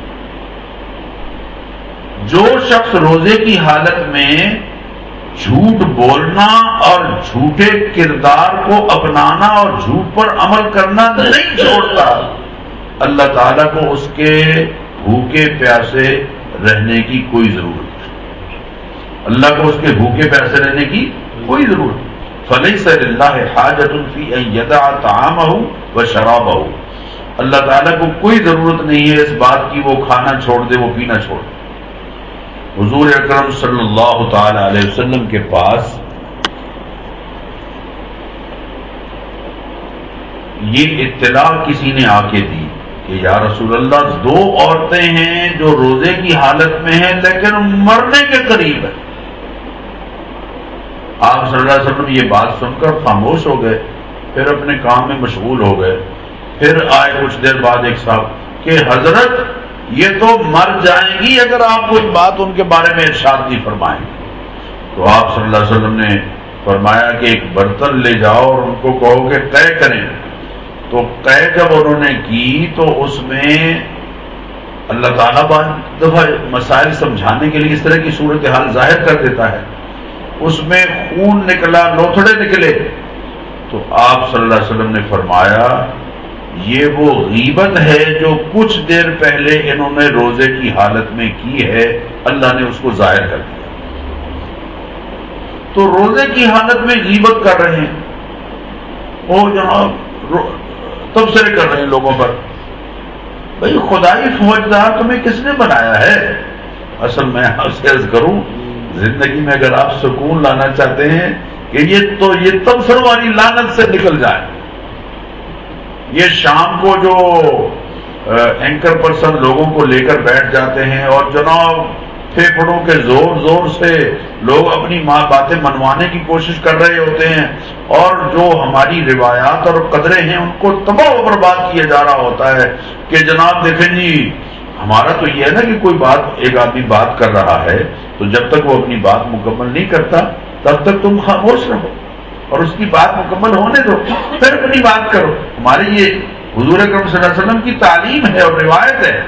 جو شخص روزے کی حالت میں جھوٹ بولنا اور جھوٹے کردار کو اپنانا اور جھوٹ پر عمل کرنا نہیں چھوڑتا، اللہ تعالیٰ کو اس کے بھوکے پیاسے رہنے کی کوئی ضرورت نہیں، اللہ کو اس کے بھوکے پیاسے رہنے کی کوئی ضرورت نہیں۔ فَلَيْسَ لِلَّهِ حَاجَةٌ فِي أَن يَدَعَ طَعَامَهُ وَشَرَابَهُ۔ اللہ تعالیٰ کو کوئی ضرورت نہیں ہے اس بات کی وہ کھانا چھوڑ دے، وہ پینا چھوڑ دے۔ حضور اکرم صلی اللہ تعالی علیہ وسلم کے پاس یہ اطلاع کسی نے آ کے دی کہ یا رسول اللہ، دو عورتیں ہیں جو روزے کی حالت میں ہیں لیکن مرنے کے قریب ہیں۔ آپ صلی اللہ علیہ وسلم یہ بات سن کر خاموش ہو گئے، پھر اپنے کام میں مشغول ہو گئے۔ پھر آئے کچھ دیر بعد ایک صاحب کہ حضرت یہ تو مر جائیں گی اگر آپ کوئی بات ان کے بارے میں ارشاد نہیں فرمائیں۔ تو آپ صلی اللہ علیہ وسلم نے فرمایا کہ ایک برتن لے جاؤ اور ان کو کہو کہ قے کریں۔ تو قے جب انہوں نے کی تو اس میں اللہ تعالیٰ بعض دفعہ مسائل سمجھانے کے لیے اس طرح کی صورتحال ظاہر کر دیتا ہے، اس میں خون نکلا، لوتھڑے نکلے۔ تو آپ صلی اللہ علیہ وسلم نے فرمایا یہ وہ غیبت ہے جو کچھ دیر پہلے انہوں نے روزے کی حالت میں کی ہے، اللہ نے اس کو ظاہر کر دیا۔ تو روزے کی حالت میں غیبت کر رہے ہیں، وہ جناب تبصرے کر رہے ہیں لوگوں پر، بھئی خدائی فوجدار تمہیں کس نے بنایا ہے؟ اصل میں آپ سے عرض کروں زندگی میں اگر آپ سکون لانا چاہتے ہیں کہ یہ تبصروں والی لعنت سے نکل جائے. یہ شام کو جو اینکر پرسن لوگوں کو لے کر بیٹھ جاتے ہیں اور جناب پھیپھڑوں کے زور زور سے لوگ اپنی باتیں منوانے کی کوشش کر رہے ہوتے ہیں اور جو ہماری روایات اور قدریں ہیں ان کو تباہ و برباد کیا جا رہا ہوتا ہے کہ جناب دیکھیں جی ہمارا تو یہ ہے نا کہ کوئی بات ایک آدمی بات کر رہا ہے تو جب تک وہ اپنی بات مکمل نہیں کرتا تب تک تم خاموش رہو اور اس کی بات مکمل ہونے دو پھر اپنی بات کرو. ہمارے یہ حضور اکرم صلی اللہ علیہ وسلم کی تعلیم ہے اور روایت ہے.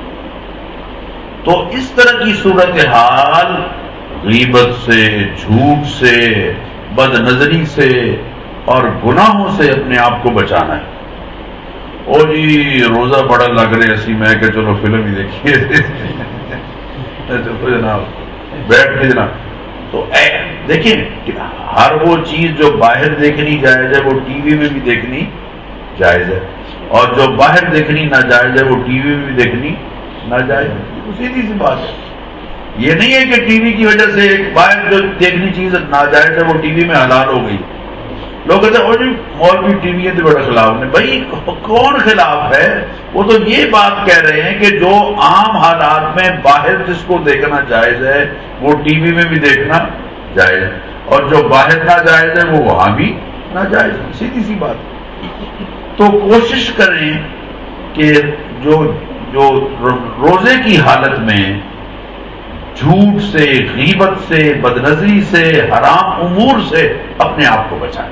تو اس طرح کی صورتحال غیبت سے, جھوٹ سے, بد نظری سے اور گناہوں سے اپنے آپ کو بچانا ہے. او جی روزہ بڑا لگ رہے اسی میں کہ چلو فلم ہی دیکھیے چلو جناب بیٹھ کے جناب. تو دیکھیں ہر وہ چیز جو باہر دیکھنی جائز ہے وہ ٹی وی میں بھی دیکھنی جائز ہے اور جو باہر دیکھنی ناجائز ہے وہ ٹی وی میں بھی دیکھنی ناجائز ہے. سیدھی سی بات ہے. یہ نہیں ہے کہ ٹی وی کی وجہ سے باہر جو دیکھنی چیز ناجائز ہے وہ ٹی وی میں حلال ہو گئی. لوگ کہتے ہیں جی مولوی ٹی وی کے بڑے خلاف نے. بھائی کون خلاف ہے؟ وہ تو یہ بات کہہ رہے ہیں کہ جو عام حالات میں باہر جس کو دیکھنا جائز ہے وہ ٹی وی میں بھی دیکھنا جائز ہے اور جو باہر ناجائز ہے وہ وہاں بھی ناجائز ہے. سیدھی سی بات. تو کوشش کریں کہ جو روزے کی حالت میں جھوٹ سے, غیبت سے, بدنظری سے, حرام امور سے اپنے آپ کو بچائیں.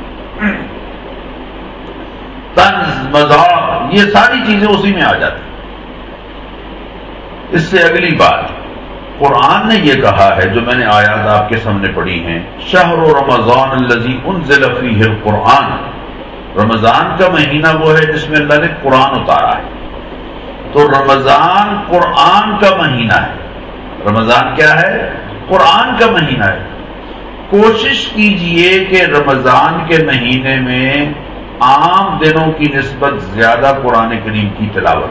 طنز, مذاق, یہ ساری چیزیں اسی میں آ جاتی. اس سے اگلی بات قرآن نے یہ کہا ہے جو میں نے آیات آپ کے سامنے پڑھی ہیں, شہر رمضان الذی انزل فیہ القرآن. رمضان کا مہینہ وہ ہے جس میں اللہ نے قرآن اتارا ہے. تو رمضان قرآن کا مہینہ ہے. رمضان کیا ہے؟ قرآن کا مہینہ ہے. کوشش کیجئے کہ رمضان کے مہینے میں عام دنوں کی نسبت زیادہ قرآن کریم کی تلاوت,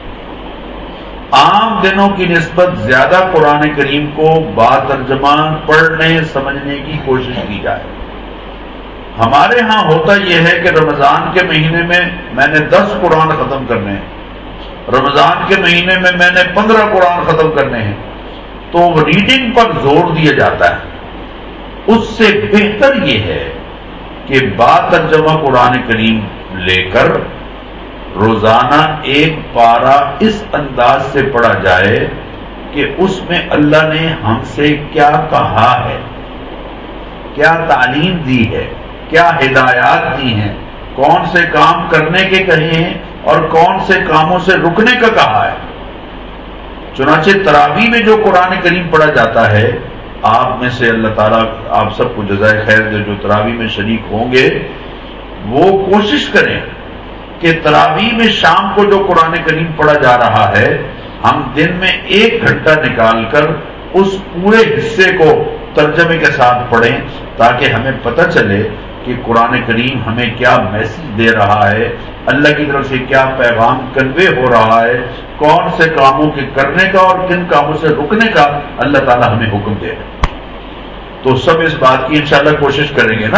عام دنوں کی نسبت زیادہ قرآن کریم کو با ترجمہ پڑھنے سمجھنے کی کوشش کی جائے. ہمارے ہاں ہوتا یہ ہے کہ رمضان کے مہینے میں نے 10 قرآن ختم کرنے ہیں, رمضان کے مہینے میں نے 15 قرآن ختم کرنے ہیں. تو ریڈنگ پر زور دیا جاتا ہے. اس سے بہتر یہ ہے کہ با ترجمہ قرآن کریم لے کر روزانہ ایک پارہ اس انداز سے پڑھا جائے کہ اس میں اللہ نے ہم سے کیا کہا ہے, کیا تعلیم دی ہے, کیا ہدایات دی ہیں, کون سے کام کرنے کے کہے ہیں اور کون سے کاموں سے رکنے کا کہا ہے. چنانچہ تراویح میں جو قرآن کریم پڑھا جاتا ہے, آپ میں سے اللہ تعالیٰ آپ سب کو جزائے خیر دے جو تراویح میں شریک ہوں گے, وہ کوشش کریں کہ تراویح میں شام کو جو قرآن کریم پڑھا جا رہا ہے ہم دن میں 1 گھنٹہ نکال کر اس پورے حصے کو ترجمے کے ساتھ پڑھیں تاکہ ہمیں پتہ چلے کہ قرآن کریم ہمیں کیا میسج دے رہا ہے, اللہ کی طرف سے کیا پیغام کنوے ہو رہا ہے, کون سے کاموں کے کرنے کا اور کن کاموں سے رکنے کا اللہ تعالیٰ ہمیں حکم دے رہے. تو سب اس بات کی انشاءاللہ کوشش کریں گے نا,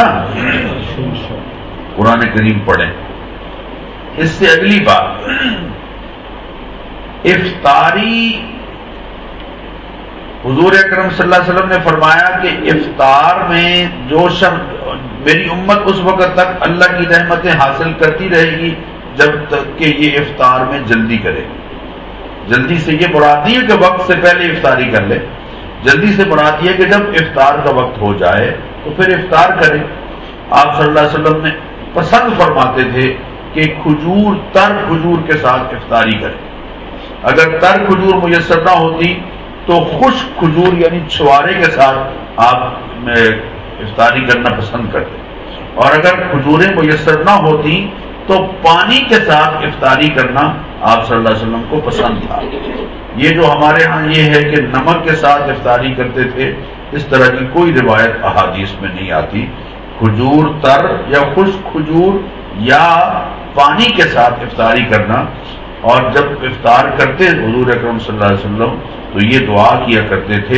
قرآن کریم پڑھیں. اس سے اگلی بات افطاری. حضور اکرم صلی اللہ علیہ وسلم نے فرمایا کہ افطار میں جو شخص, میری امت اس وقت تک اللہ کی رحمتیں حاصل کرتی رہے گی جب تک کہ یہ افطار میں جلدی کرے. جلدی سے یہ مراد نہیں ہے کہ وقت سے پہلے افطاری کر لے, جلدی سے مراد یہ کہ جب افطار کا وقت ہو جائے تو پھر افطار کرے. آپ صلی اللہ علیہ وسلم نے پسند فرماتے تھے کہ کھجور, تر کھجور کے ساتھ افطاری کرے. اگر تر کھجور میسر نہ ہوتی تو خشک کھجور یعنی چھوارے کے ساتھ آپ افطاری کرنا پسند کرتے, اور اگر کھجوریں میسر نہ ہوتی تو پانی کے ساتھ افطاری کرنا آپ صلی اللہ علیہ وسلم کو پسند تھا. یہ جو ہمارے ہاں یہ ہے کہ نمک کے ساتھ افطاری کرتے تھے, اس طرح کی کوئی روایت احادیث میں نہیں آتی. کھجور تر یا خشک کھجور یا پانی کے ساتھ افطاری کرنا. اور جب افطار کرتے حضور اکرم صلی اللہ علیہ وسلم تو یہ دعا کیا کرتے تھے,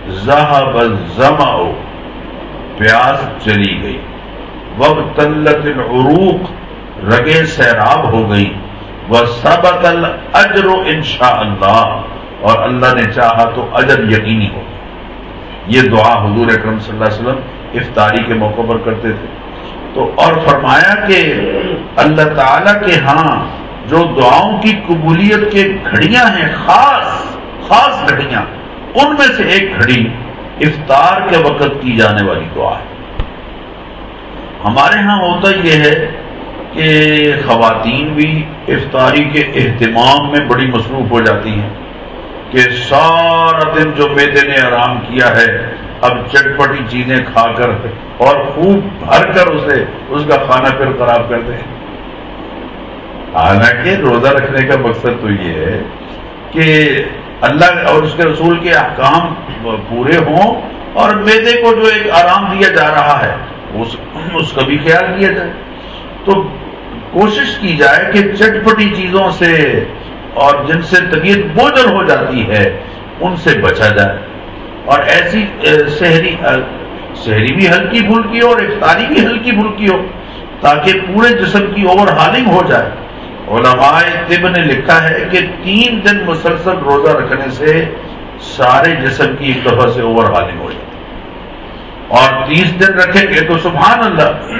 ذهب الظمأ، پیاس چلی گئی، وابتلت العروق، رگیں سیراب ہو گئی، وثبت الاجر انشاءاللہ، اور اللہ نے چاہا تو اجر یقینی ہو۔ یہ دعا حضور اکرم صلی اللہ علیہ وسلم افطاری کے موقع پر کرتے تھے۔ تو اور فرمایا کہ اللہ تعالی کے ہاں جو دعاؤں کی قبولیت کے گھڑیاں ہیں، خاص گھڑیاں، ان میں سے ایک گھڑی افطار کے وقت کی جانے والی دعا ہے۔ ہمارے ہاں ہوتا یہ ہے کہ خواتین بھی افطاری کے اہتمام میں بڑی مصروف ہو جاتی ہیں کہ سارا دن جو معدے نے آرام کیا ہے اب چٹپٹی چیزیں کھا کر اور خوب بھر کر اس کا کھانا پھر خراب کر دیں۔ حالانکہ روزہ رکھنے کا مقصد تو یہ ہے کہ اللہ اور اس کے رسول کے احکام پورے ہوں اور معدے کو جو ایک آرام دیا جا رہا ہے اس کا بھی خیال کیا جائے۔ تو کوشش کی جائے کہ چٹپٹی چیزوں سے اور جن سے طبیعت بوجھل ہو جاتی ہے ان سے بچا جائے، اور ایسی سحری بھی ہلکی پھلکی اور افطاری بھی ہلکی پھلکی ہو تاکہ پورے جسم کی اوور ہالنگ ہو جائے۔ علماء طب نے لکھا ہے کہ 3 دن مسلسل روزہ رکھنے سے سارے جسم کی ایک دفعہ سے اوور ہالنگ ہو جائے، اور 30 دن رکھیں گے تو سبحان اللہ۔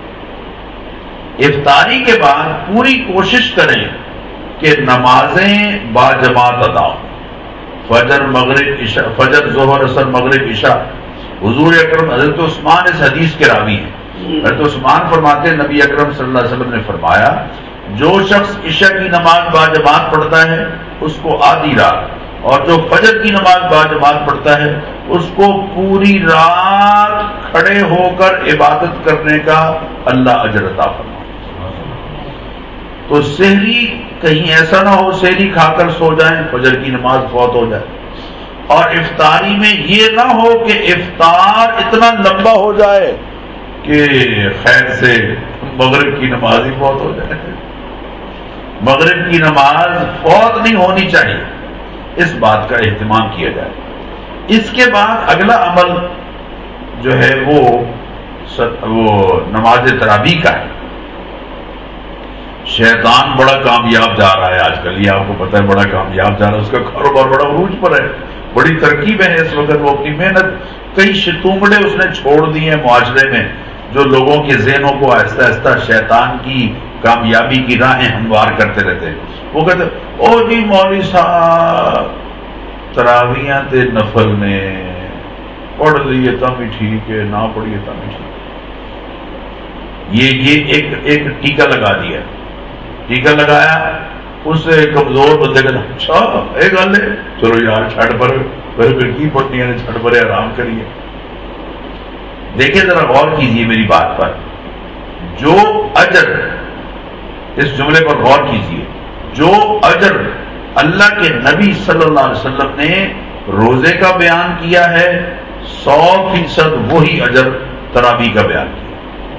افطاری کے بعد پوری کوشش کریں کہ نمازیں باجماعت ادا ہوں، فجر مغرب عشاء، فجر ظہر اثر مغرب عشاء۔ حضور اکرم حضرت عثمان اس حدیث کے راوی ہیں، حضرت عثمان فرماتے ہیں نبی اکرم صلی اللہ علیہ وسلم نے فرمایا جو شخص عشاء کی نماز باجماعت پڑھتا ہے اس کو آدھی رات، اور جو فجر کی نماز باجماعت پڑھتا ہے اس کو پوری رات کھڑے ہو کر عبادت کرنے کا اللہ اجر عطا فرمائے۔ تو سحری کہیں ایسا نہ ہو سحری کھا کر سو جائیں، فجر کی نماز فوت ہو جائے، اور افطاری میں یہ نہ ہو کہ افطار اتنا لمبا ہو جائے کہ خیر سے مغرب کی نماز ہی فوت ہو جائے۔ مغرب کی نماز فوت نہیں ہونی چاہیے، اس بات کا اہتمام کیا جائے۔ اس کے بعد اگلا عمل جو ہے وہ نماز تراویح کا ہے۔ شیطان بڑا کامیاب جا رہا ہے آج کل، یہ آپ کو پتہ ہے، بڑا کامیاب جا رہا ہے، اس کا کاروبار بڑا عروج پر ہے، بڑی ترکیبیں ہیں اس وقت۔ وہ اپنی محنت، کئی شتونگڑے اس نے چھوڑ دی ہیں معاشرے میں جو لوگوں کے ذہنوں کو آہستہ آہستہ شیطان کی کامیابی کی راہیں ہموار کرتے رہتے ہیں۔ وہ کہتے او جی مولوی صاحب تراویحاں تے نفل نے پڑھ لیے تم بھی ٹھیک ہے، نہ پڑھیے تم بھی ٹھیک ہے۔ یہ ایک ٹیکہ لگا دیا، ٹیکہ لگایا اس کمزور بندے کا، اچھا ایک گل ہے، چلو یار چھٹ پر پھر کی پڑھنی ہے، چھٹ پر آرام کریے۔ دیکھیں ذرا غور کیجیے میری بات پر، جو اجر، اس جملے پر غور کیجیے، جو اجر اللہ کے نبی صلی اللہ علیہ وسلم نے روزے کا بیان کیا ہے 100% وہی اجر تراویح کا بیان کیا۔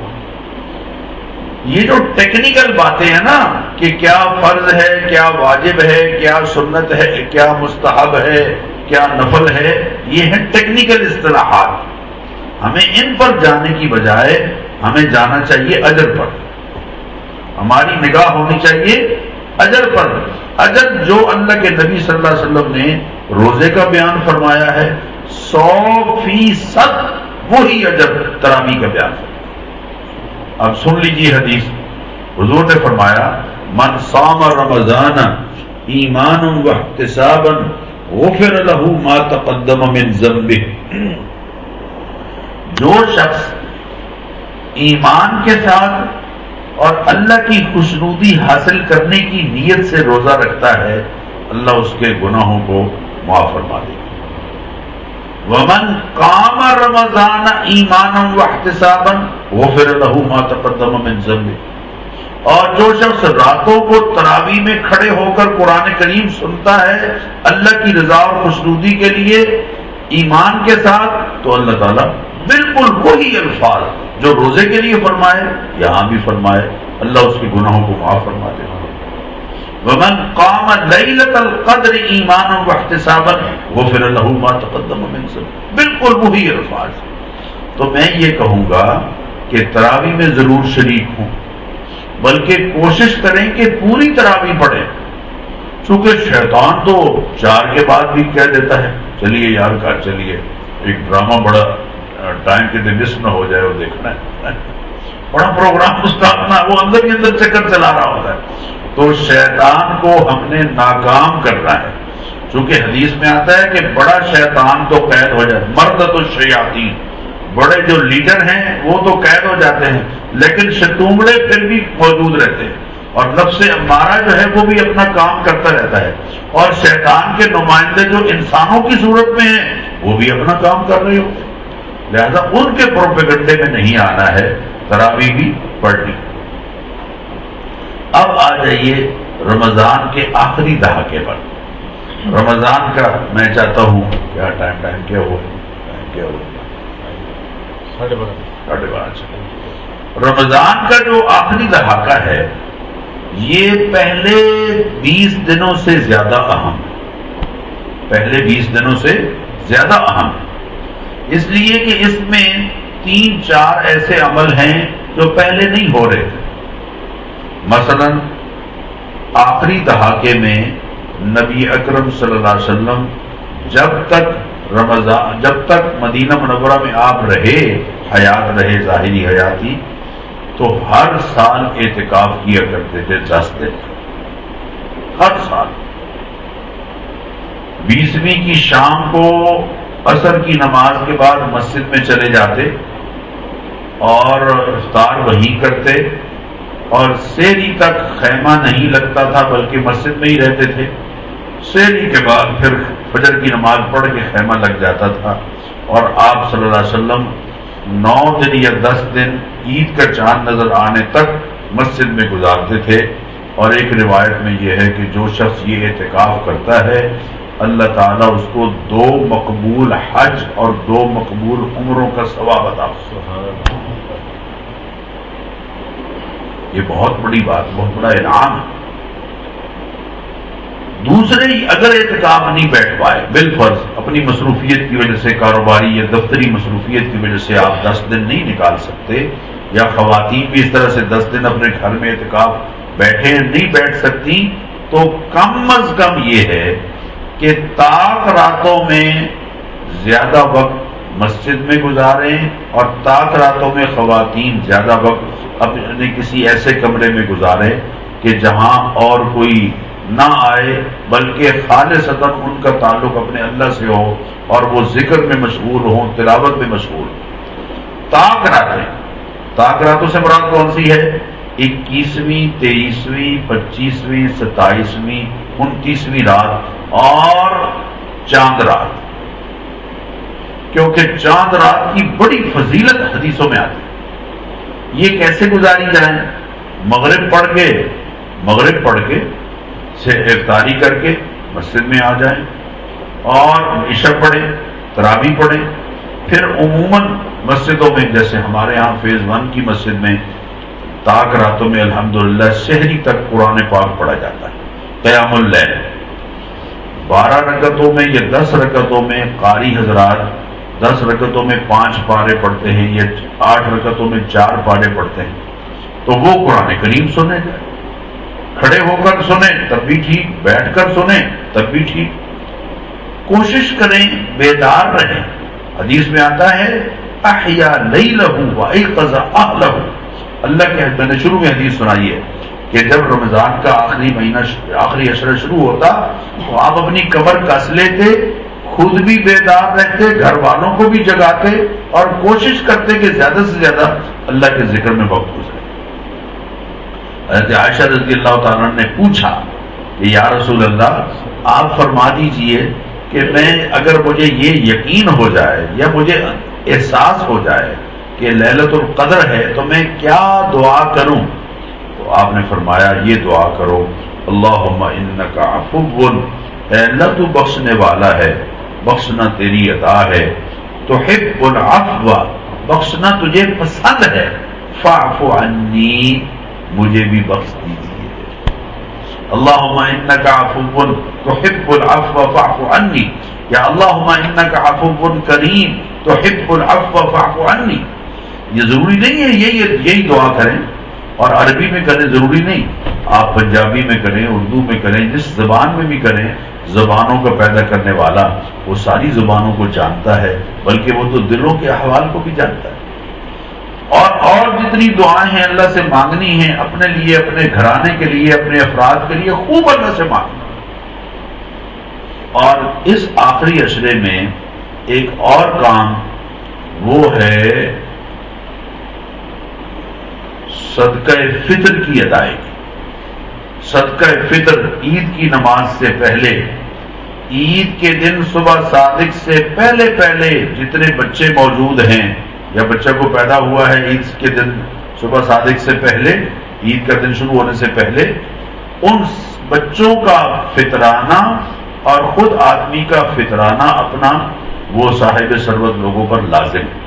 یہ جو ٹیکنیکل باتیں ہیں نا کہ کیا فرض ہے، کیا واجب ہے، کیا سنت ہے، کیا مستحب ہے، کیا نفل ہے، یہ ہیں ٹیکنیکل اصطلاحات۔ ہمیں ان پر جانے کی بجائے ہمیں جانا چاہیے اجر پر، ہماری نگاہ ہونی چاہیے اجر پر۔ اجر جو اللہ کے نبی صلی اللہ علیہ وسلم نے روزے کا بیان فرمایا ہے 100% وہی اجر تراویح کا بیان فرمایا۔ اب سن لیجیے حدیث، حضور نے فرمایا من صام رمضان ایمانا واحتسابا غفر له ما تقدم من ذنبه، جو شخص ایمان کے ساتھ اور اللہ کی خوشنودی حاصل کرنے کی نیت سے روزہ رکھتا ہے اللہ اس کے گناہوں کو معاف فرما دے گا۔ ومن قام رمضان ایمانا واحتسابا غفر له ما تقدم من ذنبه، اور جو شخص راتوں کو تراویح میں کھڑے ہو کر قرآن کریم سنتا ہے اللہ کی رضا اور خوشنودی کے لیے ایمان کے ساتھ، تو اللہ تعالیٰ بالکل وہی الفاظ جو روزے کے لیے فرمائے یہاں بھی فرمائے، اللہ اس کے گناہوں کو معاف فرما دے گا۔ ومن قام لیلۃ القدر ایمانا واحتسابا غفر له ما تقدم من ذنبه، بالکل وہی الفاظ۔ تو میں یہ کہوں گا کہ تراویح میں ضرور شریک ہوں، بلکہ کوشش کریں کہ پوری تراویح پڑھیں، چونکہ شیطان تو 4 کے بعد بھی کہہ دیتا ہے چلیے یار کار چلیے، ایک ڈرامہ بڑا ٹائم کے دن مس نہ ہو جائے وہ دیکھنا ہے، بڑا پروگرام اس کا اپنا، وہ اندر ہی اندر چکر چلا رہا ہوتا ہے۔ تو شیطان کو ہم نے ناکام کرنا ہے، چونکہ حدیث میں آتا ہے کہ بڑا شیطان تو قید ہو جائے، مردۃ الشیاطین، بڑے جو لیڈر ہیں وہ تو قید ہو جاتے ہیں، لیکن شتونگڑے پھر بھی موجود رہتے ہیں، اور نفس امارہ جو ہے وہ بھی اپنا کام کرتا رہتا ہے، اور شیطان کے نمائندے جو انسانوں کی صورت میں ہیں وہ بھی اپنا کام کر رہے ہوتے ہیں، لہذا ان کے پروپیگنڈے میں نہیں آنا ہے، تراویح بھی پڑھنی۔ اب آ جائیے رمضان کے آخری دہاکے پر۔ رمضان کا میں چاہتا ہوں کیا ٹائم کیا ہوا ہے؟ 12:30۔ رمضان کا جو آخری دہاکہ ہے یہ پہلے 20 دنوں سے زیادہ اہم ہے، پہلے 20 دنوں سے زیادہ اہم ہے، اس لیے کہ اس میں 3-4 ایسے عمل ہیں جو پہلے نہیں ہو رہے تھے۔ مثلا آخری دہاکے میں نبی اکرم صلی اللہ علیہ وسلم جب تک مدینہ منورہ میں آپ رہے، حیات رہے، ظاہری حیاتی، تو ہر سال اعتکاف کیا کرتے تھے 10 دن، ہر سال۔ 20ویں کی شام کو عصر کی نماز کے بعد مسجد میں چلے جاتے اور افطار وہیں کرتے، اور سحری تک خیمہ نہیں لگتا تھا بلکہ مسجد میں ہی رہتے تھے، سحری کے بعد پھر فجر کی نماز پڑھ کے خیمہ لگ جاتا تھا، اور آپ صلی اللہ علیہ وسلم 9 دن یا 10 دن عید کا چاند نظر آنے تک مسجد میں گزارتے تھے۔ اور ایک روایت میں یہ ہے کہ جو شخص یہ اعتکاف کرتا ہے اللہ تعالیٰ اس کو 2 مقبول حج اور 2 مقبول عمروں کا ثواب عطا فرماتا ہے۔ یہ بہت بڑی بات، بہت بڑا انعام ہے۔ دوسرے اگر اعتکاف نہیں بیٹھ پائے بالفرض اپنی مصروفیت کی وجہ سے، کاروباری یا دفتری مصروفیت کی وجہ سے آپ 10 دن نہیں نکال سکتے، یا خواتین بھی اس طرح سے 10 دن اپنے گھر میں اعتکاف بیٹھے نہیں بیٹھ سکتی، تو کم از کم یہ ہے کہ طاق راتوں میں زیادہ وقت مسجد میں گزاریں، اور طاق راتوں میں خواتین زیادہ وقت اپنے کسی ایسے کمرے میں گزاریں کہ جہاں اور کوئی نہ آئے، بلکہ خالصتاً ان کا تعلق اپنے اللہ سے ہو اور وہ ذکر میں مشغول ہوں، تلاوت میں مشغول ہوں۔ طاق راتوں سے مراد کون سی ہے؟ 21ویں، 23ویں، 25ویں، 27ویں، 29ویں رات اور چاند رات، کیونکہ چاند رات کی بڑی فضیلت حدیثوں میں آتی ہے۔ یہ کیسے گزاری جائیں؟ مغرب پڑھ کے سے افطاری کر کے مسجد میں آ جائیں اور عشاء پڑھیں، تراویح پڑھیں، پھر عموماً مسجدوں میں جیسے ہمارے ہاں فیز 1 کی مسجد میں طاق راتوں میں الحمدللہ سحری تک قرآن پاک پڑھا جاتا ہے۔ قیام اللیل 12 رکعتوں میں یا 10 رکعتوں میں قاری حضرات 10 رکعتوں میں 5 پارے پڑھتے ہیں یا 8 رکعتوں میں 4 پارے پڑھتے ہیں، تو وہ قرآن کریم سنے جائے، کھڑے ہو کر سنیں تب بھی ٹھیک، بیٹھ کر سنیں تب بھی ٹھیک، کوشش کریں بیدار رہیں۔ حدیث میں آتا ہے احیا لیلہ وایقظ اہلہ، اللہ کے، میں نے شروع میں حدیث سنائی ہے کہ جب رمضان کا آخری مہینہ، آخری عشرہ شروع ہوتا تو آپ اپنی کمر کس لیتے، خود بھی بیدار رہتے، گھر والوں کو بھی جگاتے، اور کوشش کرتے کہ زیادہ سے زیادہ اللہ کے ذکر میں وقت گزرے۔ حضرت عائشہ رضی اللہ تعالیٰ نے پوچھا کہ یا رسول اللہ آپ فرما دیجئے کہ میں اگر مجھے یہ یقین ہو جائے یا مجھے احساس ہو جائے کہ لیلۃ القدر ہے تو میں کیا دعا کروں؟ تو آپ نے فرمایا یہ دعا کرو، اللہم انک عفو، اے اللہ تو بخشنے والا ہے، بخشنا تیری عطا ہے، تحب العفو، بخشنا تجھے پسند ہے، فاعف عنی، مجھے بھی بخش دیجیے۔ اللہم انک عفو تحب العفو فاعف عنی، یا اللہم انک عفو کریم تحب العفو فاعف عنی۔ یہ ضروری نہیں ہے یہی دعا کریں اور عربی میں کریں، ضروری نہیں، آپ پنجابی میں کریں، اردو میں کریں، جس زبان میں بھی کریں، زبانوں کو پیدا کرنے والا وہ ساری زبانوں کو جانتا ہے، بلکہ وہ تو دلوں کے احوال کو بھی جانتا ہے۔ اور جتنی دعائیں ہیں اللہ سے مانگنی ہیں، اپنے لیے، اپنے گھرانے کے لیے، اپنے افراد کے لیے، خوب اللہ سے مانگنا۔ اور اس آخری عشرے میں ایک اور کام وہ ہے صدقہ فطر کی ادائیگی۔ صدقہ فطر عید کی نماز سے پہلے، عید کے دن صبح صادق سے پہلے جتنے بچے موجود ہیں یا بچہ کو پیدا ہوا ہے عید کے دن صبح صادق سے پہلے، عید کا دن شروع ہونے سے پہلے، ان بچوں کا فطرانہ اور خود آدمی کا فطرانہ اپنا وہ صاحب ثروت لوگوں پر لازم ہے۔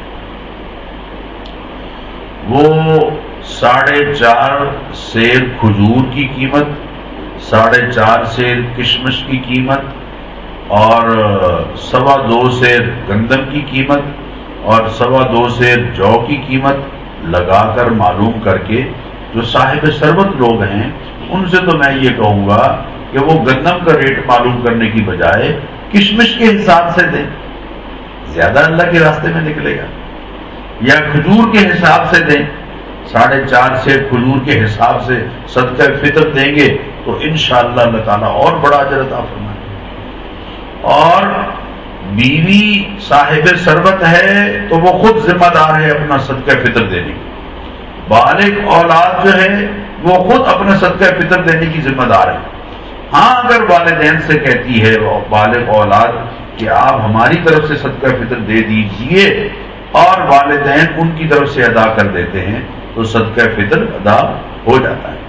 وہ 4.5 سیر کھجور کی قیمت، 4.5 سیر کشمش کی قیمت، اور 2.25 سیر گندم کی قیمت، اور 2.25 سیر جو کی قیمت لگا کر معلوم کر کے، جو صاحب ثروت لوگ ہیں ان سے تو میں یہ کہوں گا کہ وہ گندم کا ریٹ معلوم کرنے کی بجائے کشمش کے حساب سے دیں، زیادہ اللہ کے راستے میں نکلے گا، یا کھجور کے حساب سے دیں، 4.5 سیر کھجور کے حساب سے صدقہ فطر دیں گے تو انشاءاللہ اللہ تعالیٰ اور بڑا اجر عطا فرمائے گا۔ اور بیوی صاحب ثروت ہے تو وہ خود ذمہ دار ہے اپنا صدقہ فطر دینے کی، بالغ اولاد جو ہے وہ خود اپنا صدقہ فطر دینے کی ذمہ دار ہے۔ ہاں اگر والدین سے کہتی ہے بالغ اولاد کہ آپ ہماری طرف سے صدقہ فطر دے دیجئے، اور والدین ان کی طرف سے ادا کر دیتے ہیں تو صدقہ فطر ادا ہو جاتا ہے۔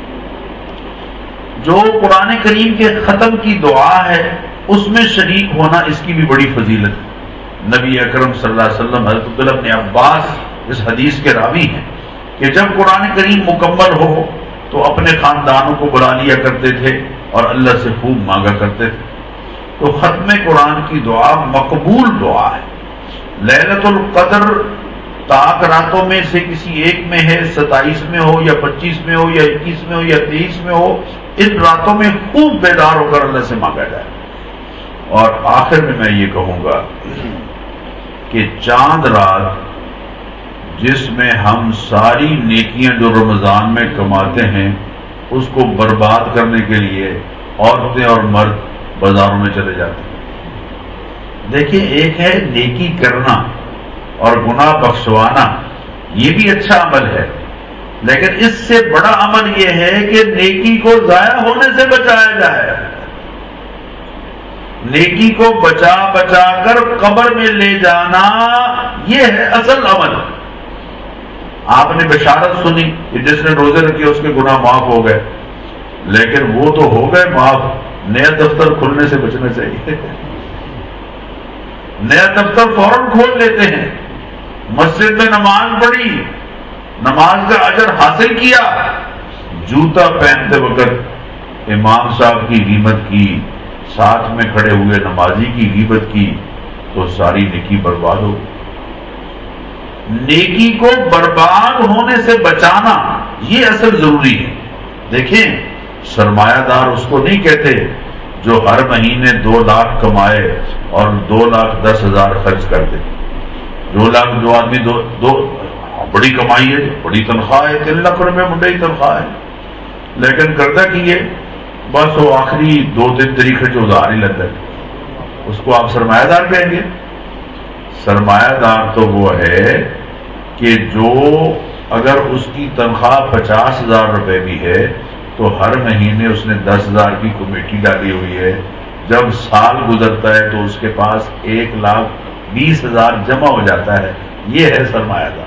جو قرآن کریم کے ختم کی دعا ہے اس میں شریک ہونا، اس کی بھی بڑی فضیلت ہے۔ نبی اکرم صلی اللہ علیہ وسلم، حضرت عبداللہ بن عباس اس حدیث کے راوی ہیں کہ جب قرآن کریم مکمل ہو تو اپنے خاندانوں کو بلا لیا کرتے تھے اور اللہ سے خوب مانگا کرتے تھے۔ تو ختم قرآن کی دعا مقبول دعا ہے۔ لیلۃ القدر طاق راتوں میں سے کسی ایک میں ہے، 27 میں ہو یا 25 میں ہو یا 21 میں ہو یا 23 میں ہو، ان راتوں میں خوب بیدار ہو کر اللہ سے مانگا جائے۔ اور آخر میں یہ کہوں گا کہ چاند رات جس میں ہم ساری نیکیاں جو رمضان میں کماتے ہیں اس کو برباد کرنے کے لیے عورتیں اور مرد بازاروں میں چلے جاتے ہیں۔ دیکھیں، ایک ہے نیکی کرنا اور گناہ بخشوانا، یہ بھی اچھا عمل ہے، لیکن اس سے بڑا عمل یہ ہے کہ نیکی کو ضائع ہونے سے بچایا جائے، نیکی کو بچا کر قبر میں لے جانا، یہ ہے اصل عمل۔ آپ نے بشارت سنی کہ جس نے روزے رکھے اس کے گناہ معاف ہو گئے، لیکن وہ تو ہو گئے معاف، نیا دفتر کھلنے سے بچنا چاہیے۔ نیا دفتر فوراً کھول لیتے ہیں، مسجد میں نماز پڑھی، نماز کا اجر حاصل کیا، جوتا پہنتے وقت امام صاحب کی غیبت کی، ساتھ میں کھڑے ہوئے نمازی کی غیبت کی، تو ساری نیکی برباد ہو۔ نیکی کو برباد ہونے سے بچانا یہ اصل ضروری ہے۔ دیکھیں، سرمایہ دار اس کو نہیں کہتے جو ہر مہینے 2 لاکھ کمائے اور 2,10,000 خرچ کر دے۔ جو آدمی دو بڑی کمائی ہے، بڑی تنخواہ ہے، 3 لاکھ روپے منڈی تنخواہ ہے، لیکن کرتا کی ہے بس وہ آخری 2-3 طریقے جو ادھار ہی لگتا ہے، اس کو آپ سرمایہ دار کہیں گے؟ سرمایہ دار تو وہ ہے کہ جو اگر اس کی تنخواہ 50,000 روپے بھی ہے تو ہر مہینے اس نے 10,000 کی کمیٹی ڈالی ہوئی ہے، جب سال گزرتا ہے تو اس کے پاس 1,20,000 جمع ہو جاتا ہے، یہ ہے سرمایہ دار۔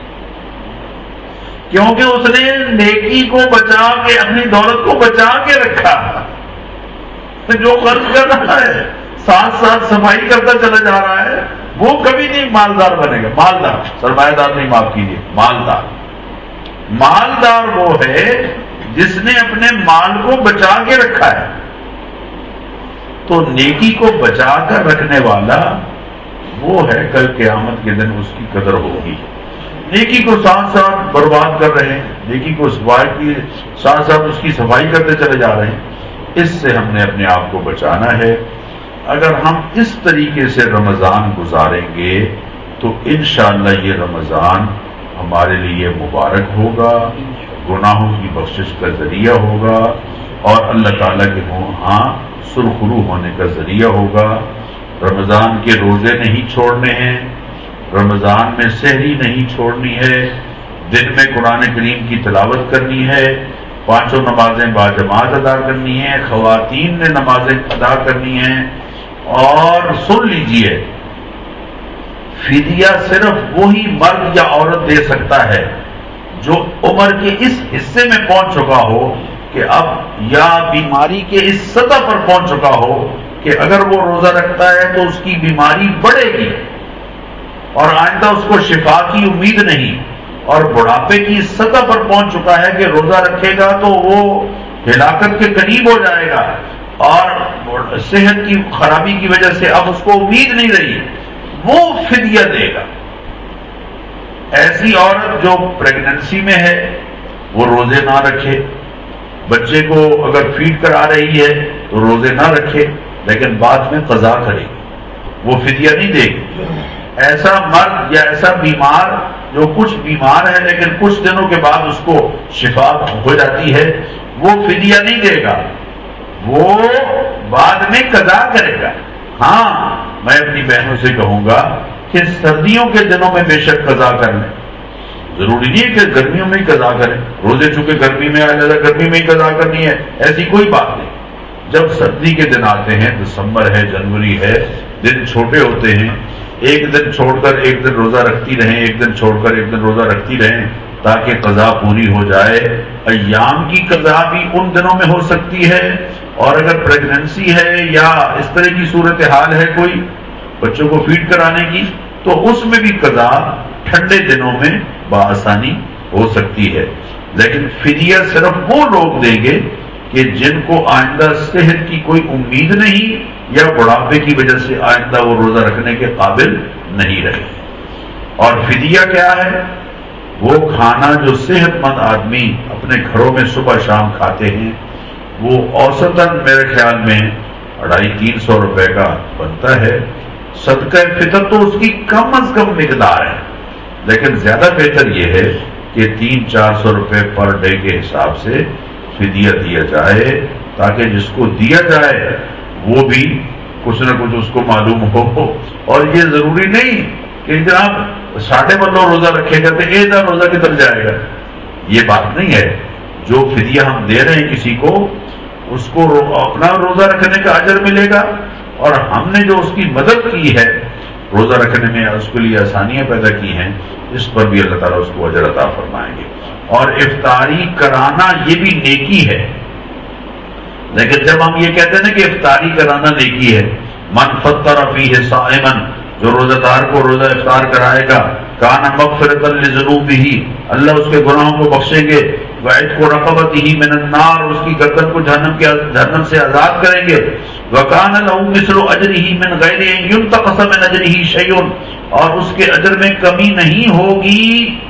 کیونکہ اس نے نیکی کو بچا کے، اپنی دولت کو بچا کے رکھا، جو خرچ کر رہا ہے ساتھ ساتھ صفائی کرتا چلا جا رہا ہے، وہ کبھی نہیں مالدار بنے گا۔ مالدار، سرمایہ دار نہیں، معاف کیجیے، مالدار۔ مالدار وہ ہے جس نے اپنے مال کو بچا کے رکھا ہے، تو نیکی کو بچا کر رکھنے والا وہ ہے کل قیامت کے دن اس کی قدر ہوگی۔ نیکی کو ساتھ ساتھ برباد کر رہے ہیں، نیکی کو صفائی کی ساتھ ساتھ اس کی صفائی کرتے چلے جا رہے ہیں، اس سے ہم نے اپنے آپ کو بچانا ہے۔ اگر ہم اس طریقے سے رمضان گزاریں گے تو انشاءاللہ یہ رمضان ہمارے لیے مبارک ہوگا، گناہوں کی بخشش کا ذریعہ ہوگا، اور اللہ تعالیٰ کے ہاں سرخرو ہونے کا ذریعہ ہوگا۔ رمضان کے روزے نہیں چھوڑنے ہیں، رمضان میں سحری نہیں چھوڑنی ہے، دن میں قرآن کریم کی تلاوت کرنی ہے، 5 نمازیں باجماعت ادا کرنی ہیں، خواتین نے نمازیں ادا کرنی ہیں، اور سن لیجئے فدیہ صرف وہی مرد یا عورت دے سکتا ہے جو عمر کے اس حصے میں پہنچ چکا ہو کہ اب یا بیماری کے اس سطح پر پہنچ چکا ہو کہ اگر وہ روزہ رکھتا ہے تو اس کی بیماری بڑھے گی اور آئندہ اس کو شفا کی امید نہیں، اور بڑھاپے کی اس سطح پر پہنچ چکا ہے کہ روزہ رکھے گا تو وہ ہلاکت کے قریب ہو جائے گا، اور صحت کی خرابی کی وجہ سے اب اس کو امید نہیں رہی، وہ فدیہ دے گا۔ ایسی عورت جو پریگننسی میں ہے وہ روزے نہ رکھے، بچے کو اگر فیڈ کرا رہی ہے تو روزے نہ رکھے، لیکن بعد میں قضا کرے گی، وہ فدیہ نہیں دے گی۔ ایسا مرد یا ایسا بیمار جو کچھ بیمار ہے لیکن کچھ دنوں کے بعد اس کو شفا ہو جاتی ہے، وہ فدیہ نہیں دے گا، وہ بعد میں قضا کرے گا۔ ہاں میں اپنی بہنوں سے کہوں گا کہ سردیوں کے دنوں میں بے شک قضا کر لیں، ضروری نہیں ہے کہ گرمیوں میں ہی قضا کریں، روزے چونکہ گرمی میں آ جاتا گرمی میں ہی قضا کرنی ہے، ایسی کوئی بات نہیں۔ جب سردی کے دن آتے ہیں، دسمبر ہے، جنوری ہے، دن چھوٹے ہوتے ہیں، ایک دن چھوڑ کر ایک دن روزہ رکھتی رہیں، ایک دن چھوڑ کر ایک دن روزہ رکھتی رہیں تاکہ قضا پوری ہو جائے۔ ایام کی قضا بھی ان دنوں میں ہو سکتی ہے، اور اگر پریگننسی ہے یا اس طرح کی صورتحال ہے کوئی بچوں کو فیڈ کرانے کی تو اس میں بھی قضا ٹھنڈے دنوں میں بآسانی ہو سکتی ہے۔ لیکن فدیہ صرف وہ لوگ دیں گے کہ جن کو آئندہ صحت کی کوئی امید نہیں یا بڑھاپے کی وجہ سے آئندہ وہ روزہ رکھنے کے قابل نہیں رہے۔ اور فدیہ کیا ہے؟ وہ کھانا جو صحت مند آدمی اپنے گھروں میں صبح شام کھاتے ہیں، وہ اوسطاً میرے خیال میں 250-300 روپے کا بنتا ہے۔ صدقہ فطر تو اس کی کم از کم مقدار ہے، لیکن زیادہ بہتر یہ ہے کہ 300-400 روپے پر ڈے کے حساب سے فدیہ دیا جائے، تاکہ جس کو دیا جائے وہ بھی کچھ نہ کچھ اس کو معلوم ہو۔ اور یہ ضروری نہیں کہ جناب 12.5 روزہ رکھے گا تو ایک روزہ کدھر جائے گا، یہ بات نہیں ہے۔ جو فدیہ ہم دے رہے ہیں کسی کو، اس کو اپنا روزہ رکھنے کا اجر ملے گا، اور ہم نے جو اس کی مدد کی ہے روزہ رکھنے میں، اس کے لیے آسانیاں پیدا کی ہیں، اس پر بھی اللہ تعالیٰ اس کو اجر عطا فرمائیں گے۔ اور افطاری کرانا یہ بھی نیکی ہے، لیکن جب ہم یہ کہتے ہیں نا کہ افطاری کرانا نیکی ہے، من فطر فیہ صائما، جو روزہ دار کو روزہ افطار کرائے گا، کان مغفرۃ لذنوبہ، اللہ اس کے گناہوں کو بخشیں گے، وعتق رقبتہ من النار، اس کی گردن کو جہنم سے آزاد کریں گے، وکان لہ مثل اجرہ من غیر ان ینتقص من اجرہ شیء، اور اس کے اجر میں کمی نہیں ہوگی،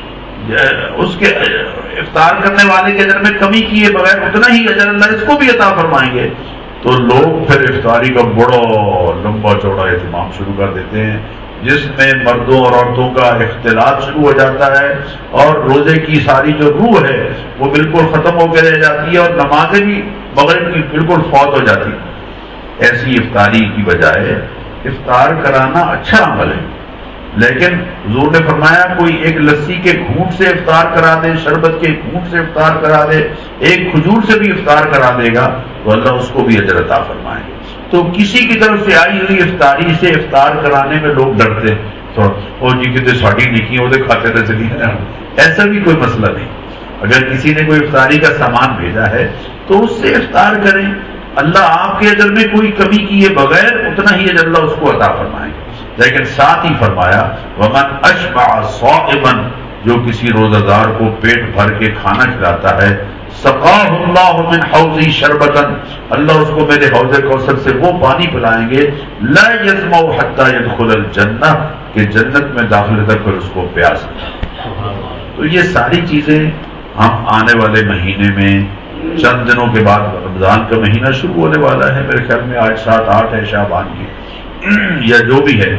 اس کے افطار کرنے والے کے اجر میں کمی کیے بغیر اتنا ہی اجر اللہ اس کو بھی عطا فرمائیں گے۔ تو لوگ پھر افطاری کا بڑا لمبا چوڑا اہتمام شروع کر دیتے ہیں، جس میں مردوں اور عورتوں کا اختلاط شروع ہو جاتا ہے، اور روزے کی ساری جو روح ہے وہ بالکل ختم ہو کے رہ جاتی ہے، اور نمازیں بھی مغرب کی بالکل فوت ہو جاتی ہے۔ ایسی افطاری کی بجائے افطار کرانا اچھا عمل ہے، لیکن حضور نے فرمایا کوئی ایک لسی کے گھونٹ سے افطار کرا دے، شربت کے گھونٹ سے افطار کرا دے، ایک کھجور سے بھی افطار کرا دے گا تو اللہ اس کو بھی اجر عطا فرمائیں گے۔ تو کسی کی طرف سے آئی ہوئی افطاری سے افطار کرانے میں لوگ ڈرتے تو جی کہتے ساڑی نکی وہ کھاتے رہ چلی، ایسا بھی کوئی مسئلہ نہیں۔ اگر کسی نے کوئی افطاری کا سامان بھیجا ہے تو اس سے افطار کریں، اللہ آپ کے اجر میں کوئی کمی کیے بغیر اتنا ہی اجر اللہ اس کو عطا فرمائیں گے۔ لیکن ساتھ ہی فرمایا ومن اشبع صائما، جو کسی روزہ دار کو پیٹ بھر کے کھانا کھلاتا ہے سقاہ اللہ من حوضی شربتن، اللہ اس کو میرے حوض کوثر سے وہ پانی پلائیں گے لا یظمأ حتی یدخل الجنہ، کہ جنت میں داخل تک پھر اس کو پیاس نہیں۔ تو یہ ساری چیزیں ہم آنے والے مہینے میں چند دنوں کے بعد، رمضان کا مہینہ شروع ہونے والا ہے، میرے خیال میں 8 7 8 ہے شعبان کی یا جو بھی ہے،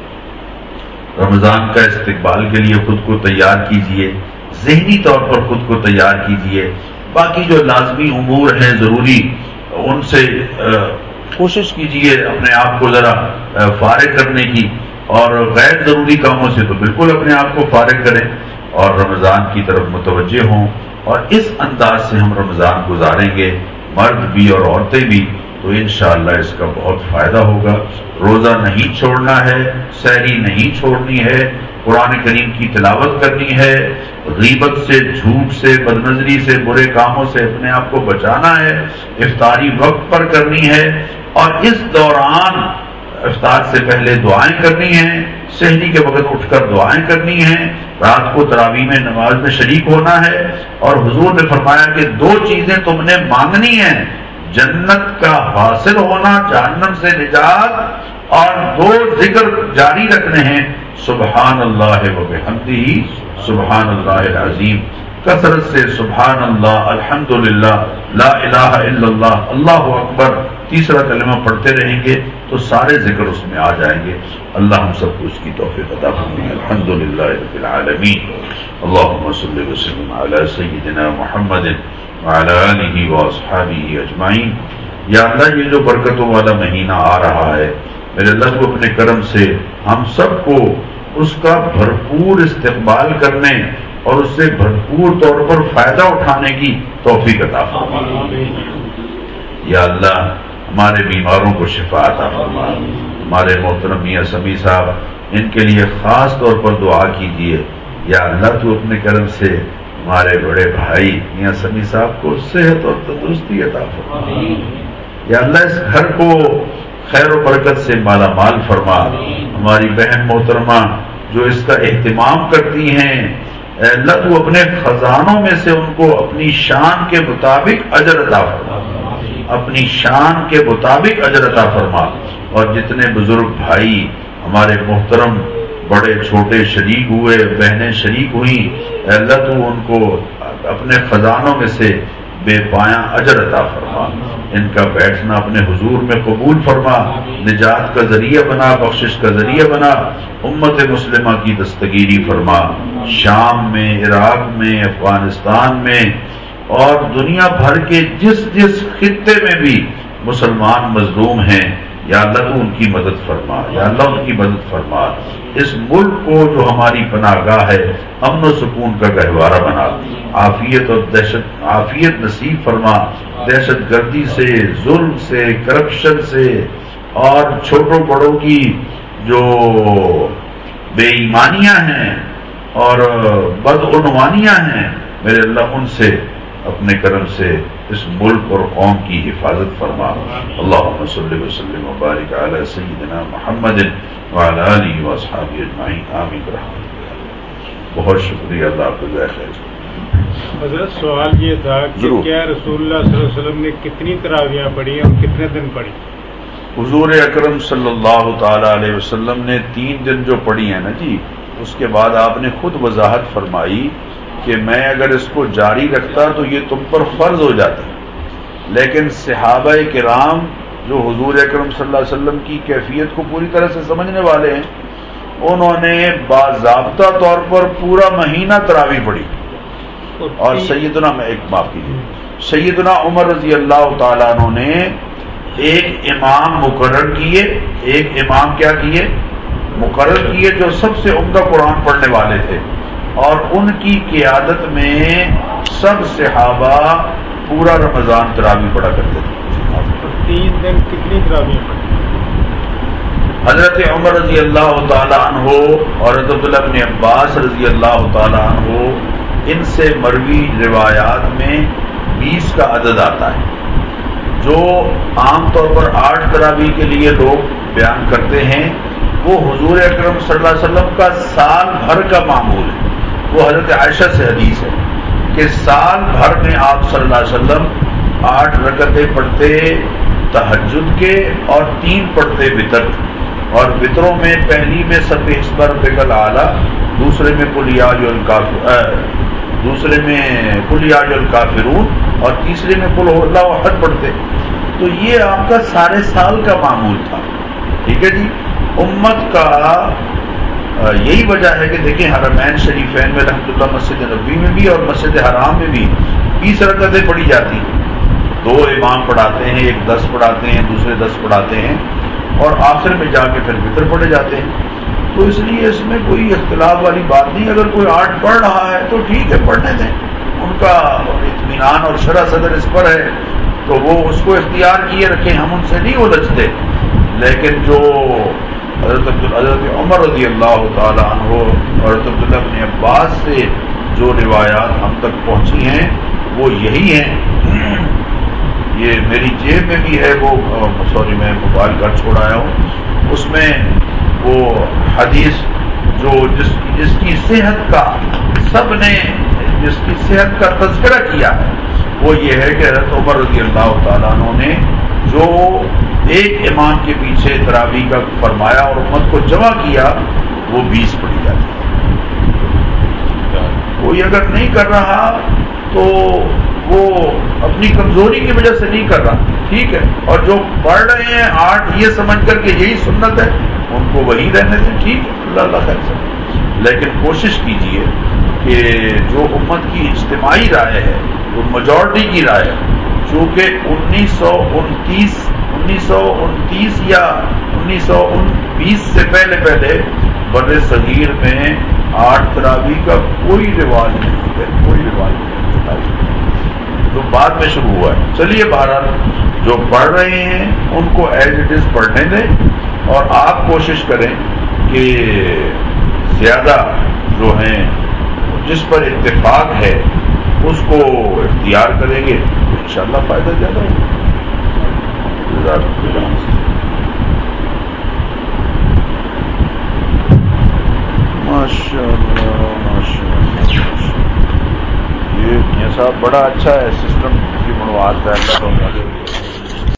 رمضان کا استقبال کے لیے خود کو تیار کیجئے، ذہنی طور پر خود کو تیار کیجئے، باقی جو لازمی امور ہیں ضروری ان سے کوشش کیجئے اپنے آپ کو ذرا فارغ کرنے کی، اور غیر ضروری کاموں سے تو بالکل اپنے آپ کو فارغ کریں اور رمضان کی طرف متوجہ ہوں، اور اس انداز سے ہم رمضان گزاریں گے، مرد بھی اور عورتیں بھی، تو انشاءاللہ اس کا بہت فائدہ ہوگا۔ روزہ نہیں چھوڑنا ہے، سحری نہیں چھوڑنی ہے، قرآن کریم کی تلاوت کرنی ہے، غیبت سے، جھوٹ سے، بدنظری سے، برے کاموں سے اپنے آپ کو بچانا ہے، افطاری وقت پر کرنی ہے، اور اس دوران افطار سے پہلے دعائیں کرنی ہیں، سحری کے وقت اٹھ کر دعائیں کرنی ہیں، رات کو تراویح میں نماز میں شریک ہونا ہے، اور حضور نے فرمایا کہ 2 چیزیں تم نے مانگنی ہیں، جنت کا حاصل ہونا، جہنم سے نجات، اور 2 ذکر جاری رکھنے ہیں، سبحان اللہ و بحمدہ، سبحان اللہ العظیم، کثرت سے سبحان اللہ، الحمدللہ، لا الہ الا اللہ، اللہ اکبر، تیسرا کلمہ پڑھتے رہیں گے تو سارے ذکر اس میں آ جائیں گے۔ اللہ ہم سب کو اس کی توفیق عطا فرمائے۔ الحمدللہ رب العالمین، اللہم صلی وسلم علی سیدنا محمد وعلی آلہ واصحابہ اجمعین۔ یا اللہ یہ جو برکتوں والا مہینہ آ رہا ہے، میرے اللہ کو اپنے کرم سے ہم سب کو اس کا بھرپور استقبال کرنے اور اس سے بھرپور طور پر فائدہ اٹھانے کی توفیق عطا فرمائے۔ یا اللہ ہمارے بیماروں کو شفا عطا فرما، ہمارے محترم میاں سمیع صاحب، ان کے لیے خاص طور پر دعا کیجیے۔ یا اللہ تو اپنے کرم سے ہمارے بڑے بھائی میاں سمیع صاحب کو صحت اور تندرستی عطا فرما۔ یا اللہ اس گھر کو خیر و برکت سے مالا مال فرما۔ ہماری بہن محترمہ جو اس کا اہتمام کرتی ہیں، اے اللہ تو اپنے خزانوں میں سے ان کو اپنی شان کے مطابق اجر عطا فرما، اپنی شان کے مطابق اجر عطا فرما۔ اور جتنے بزرگ بھائی ہمارے محترم بڑے چھوٹے شریک ہوئے، بہنیں شریک ہوئیں، اے اللہ تو ان کو اپنے خزانوں میں سے بے پایاں اجر عطا فرما۔ ان کا بیٹھنا اپنے حضور میں قبول فرما، نجات کا ذریعہ بنا، بخشش کا ذریعہ بنا، امت مسلمہ کی دستگیری فرما، شام میں، عراق میں، افغانستان میں اور دنیا بھر کے جس جس خطے میں بھی مسلمان مظلوم ہیں، یا اللہ تو ان کی مدد فرما، یا اللہ ان کی مدد فرما۔ اس ملک کو جو ہماری پناہ گاہ ہے، امن و سکون کا گہوارہ بنا، عافیت اور عافیت نصیب فرما، دہشت گردی سے، ظلم سے، کرپشن سے اور چھوٹوں بڑوں کی جو بے ایمانیاں ہیں اور بدعنوانیاں ہیں، میرے اللہ ان سے اپنے کرم سے اس ملک اور قوم کی حفاظت فرما۔ اللہم صلی وسلم وبارک علی سیدنا محمد وعلی آلہ واصحابہ اجمعین، آمین برحمتک۔ بہت شکریہ، اللہ آپ کو جزائے خیر۔ حضرت سوال یہ تھا کہ کیا رسول اللہ صلی اللہ علیہ وسلم نے کتنی تراویحیں پڑھی اور کتنے دن پڑھی؟ حضور اکرم صلی اللہ تعالی علیہ وسلم نے 3 دن جو پڑھی ہیں نا جی، اس کے بعد آپ نے خود وضاحت فرمائی کہ میں اگر اس کو جاری رکھتا تو یہ تم پر فرض ہو جاتا، لیکن صحابہ کرام جو حضور اکرم صلی اللہ علیہ وسلم کی کیفیت کو پوری طرح سے سمجھنے والے ہیں، انہوں نے باضابطہ طور پر پورا مہینہ تراویح پڑھی۔ اور سیدنا میں ایک معاف کیجیے، سیدنا عمر رضی اللہ تعالیٰ عنہ نے ایک امام مقرر کیے، ایک امام کیا کیے؟ مقرر کیے، جو سب سے عمدہ قرآن پڑھنے والے تھے، اور ان کی قیادت میں سب صحابہ پورا رمضان تراویح پڑھا کرتے تھے۔ 3 دن کتنی تراویح پڑھی؟ حضرت عمر رضی اللہ تعالیٰ عنہ اور حضرت عبداللہ بن عباس رضی اللہ تعالیٰ عنہ، ان سے مروی روایات میں 20 کا عدد آتا ہے، جو عام طور پر 8 تراویح کے لیے لوگ بیان کرتے ہیں، وہ حضور اکرم صلی اللہ علیہ وسلم کا سال بھر کا معمول ہے، وہ حضرت عائشہ سے حدیث ہے کہ سال بھر میں آپ صلی اللہ علیہ وسلم 8 رکعتیں پڑھتے تہجد کے اور 3 پڑھتے وطر، اور وطروں میں پہلی میں سبح اسم ربک الاعلی، دوسرے میں قل یا ایھا الکافرون، اور تیسرے میں قل ھو اللہ احد پڑھتے. تو یہ آپ کا سارے سال کا معمول تھا. ٹھیک ہے جی. امت کا یہی وجہ ہے کہ دیکھیں حرمین شریفین میں رحمۃ اللہ مسجد نبوی میں بھی اور مسجد حرام میں بھی 20 رکعتیں پڑھی جاتی ہیں. 2 امام پڑھاتے ہیں، ایک 10 پڑھاتے ہیں، دوسرے 10 پڑھاتے ہیں، اور آخر میں جا کے پھر وطر پڑھے جاتے ہیں. تو اس لیے اس میں کوئی اختلاف والی بات نہیں. اگر کوئی 8 پڑھ رہا ہے تو ٹھیک ہے، پڑھنے دیں. ان کا اطمینان اور شرح صدر اس پر ہے تو وہ اس کو اختیار کیے رکھیں، ہم ان سے نہیں الجھتے. لیکن جو حضرت عمر رضی اللہ تعالی عنہ اور حضرت عبداللہ بن عباس سے جو روایات ہم تک پہنچی ہیں وہ یہی ہیں. یہ میری جیب میں بھی ہے، وہ سوری میں موبائل گھر چھوڑ آیا ہوں، اس میں وہ حدیث جو جس کی صحت کا سب نے جس کی صحت کا تذکرہ کیا ہے وہ یہ ہے کہ حضرت عمر رضی اللہ تعالیٰ عنہ نے جو ایک امام کے پیچھے تراویح کا فرمایا اور امت کو جمع کیا وہ 20 پڑھی جاتی ہے. کوئی اگر نہیں کر رہا تو وہ اپنی کمزوری کی وجہ سے نہیں کر رہا، ٹھیک ہے. اور جو پڑھ رہے ہیں 8 یہ سمجھ کر کہ یہی سنت ہے ان کو وہی رہنے دیں، ٹھیک ہے، اللہ خیر سے. لیکن کوشش کیجئے کہ جو امت کی اجتماعی رائے ہے، جو میجورٹی کی رائے ہے، چونکہ 1929 یا 1920 سے پہلے بر صغیر میں 8 تراویح کا کوئی رواج نہیں ہے، کوئی رواج نہیں، تو بعد میں شروع ہوا ہے. چلیے بہرحال جو پڑھ رہے ہیں ان کو ایز اٹ از پڑھنے دیں، اور آپ کوشش کریں کہ زیادہ جو ہیں جس پر اتفاق ہے اس کو اختیار کریں گے تو انشاءاللہ فائدہ زیادہ ہوگا. ماشاءاللہ ماشاءاللہ. یہ صاحب بڑا اچھا ہے سسٹم کی بنوات ہے.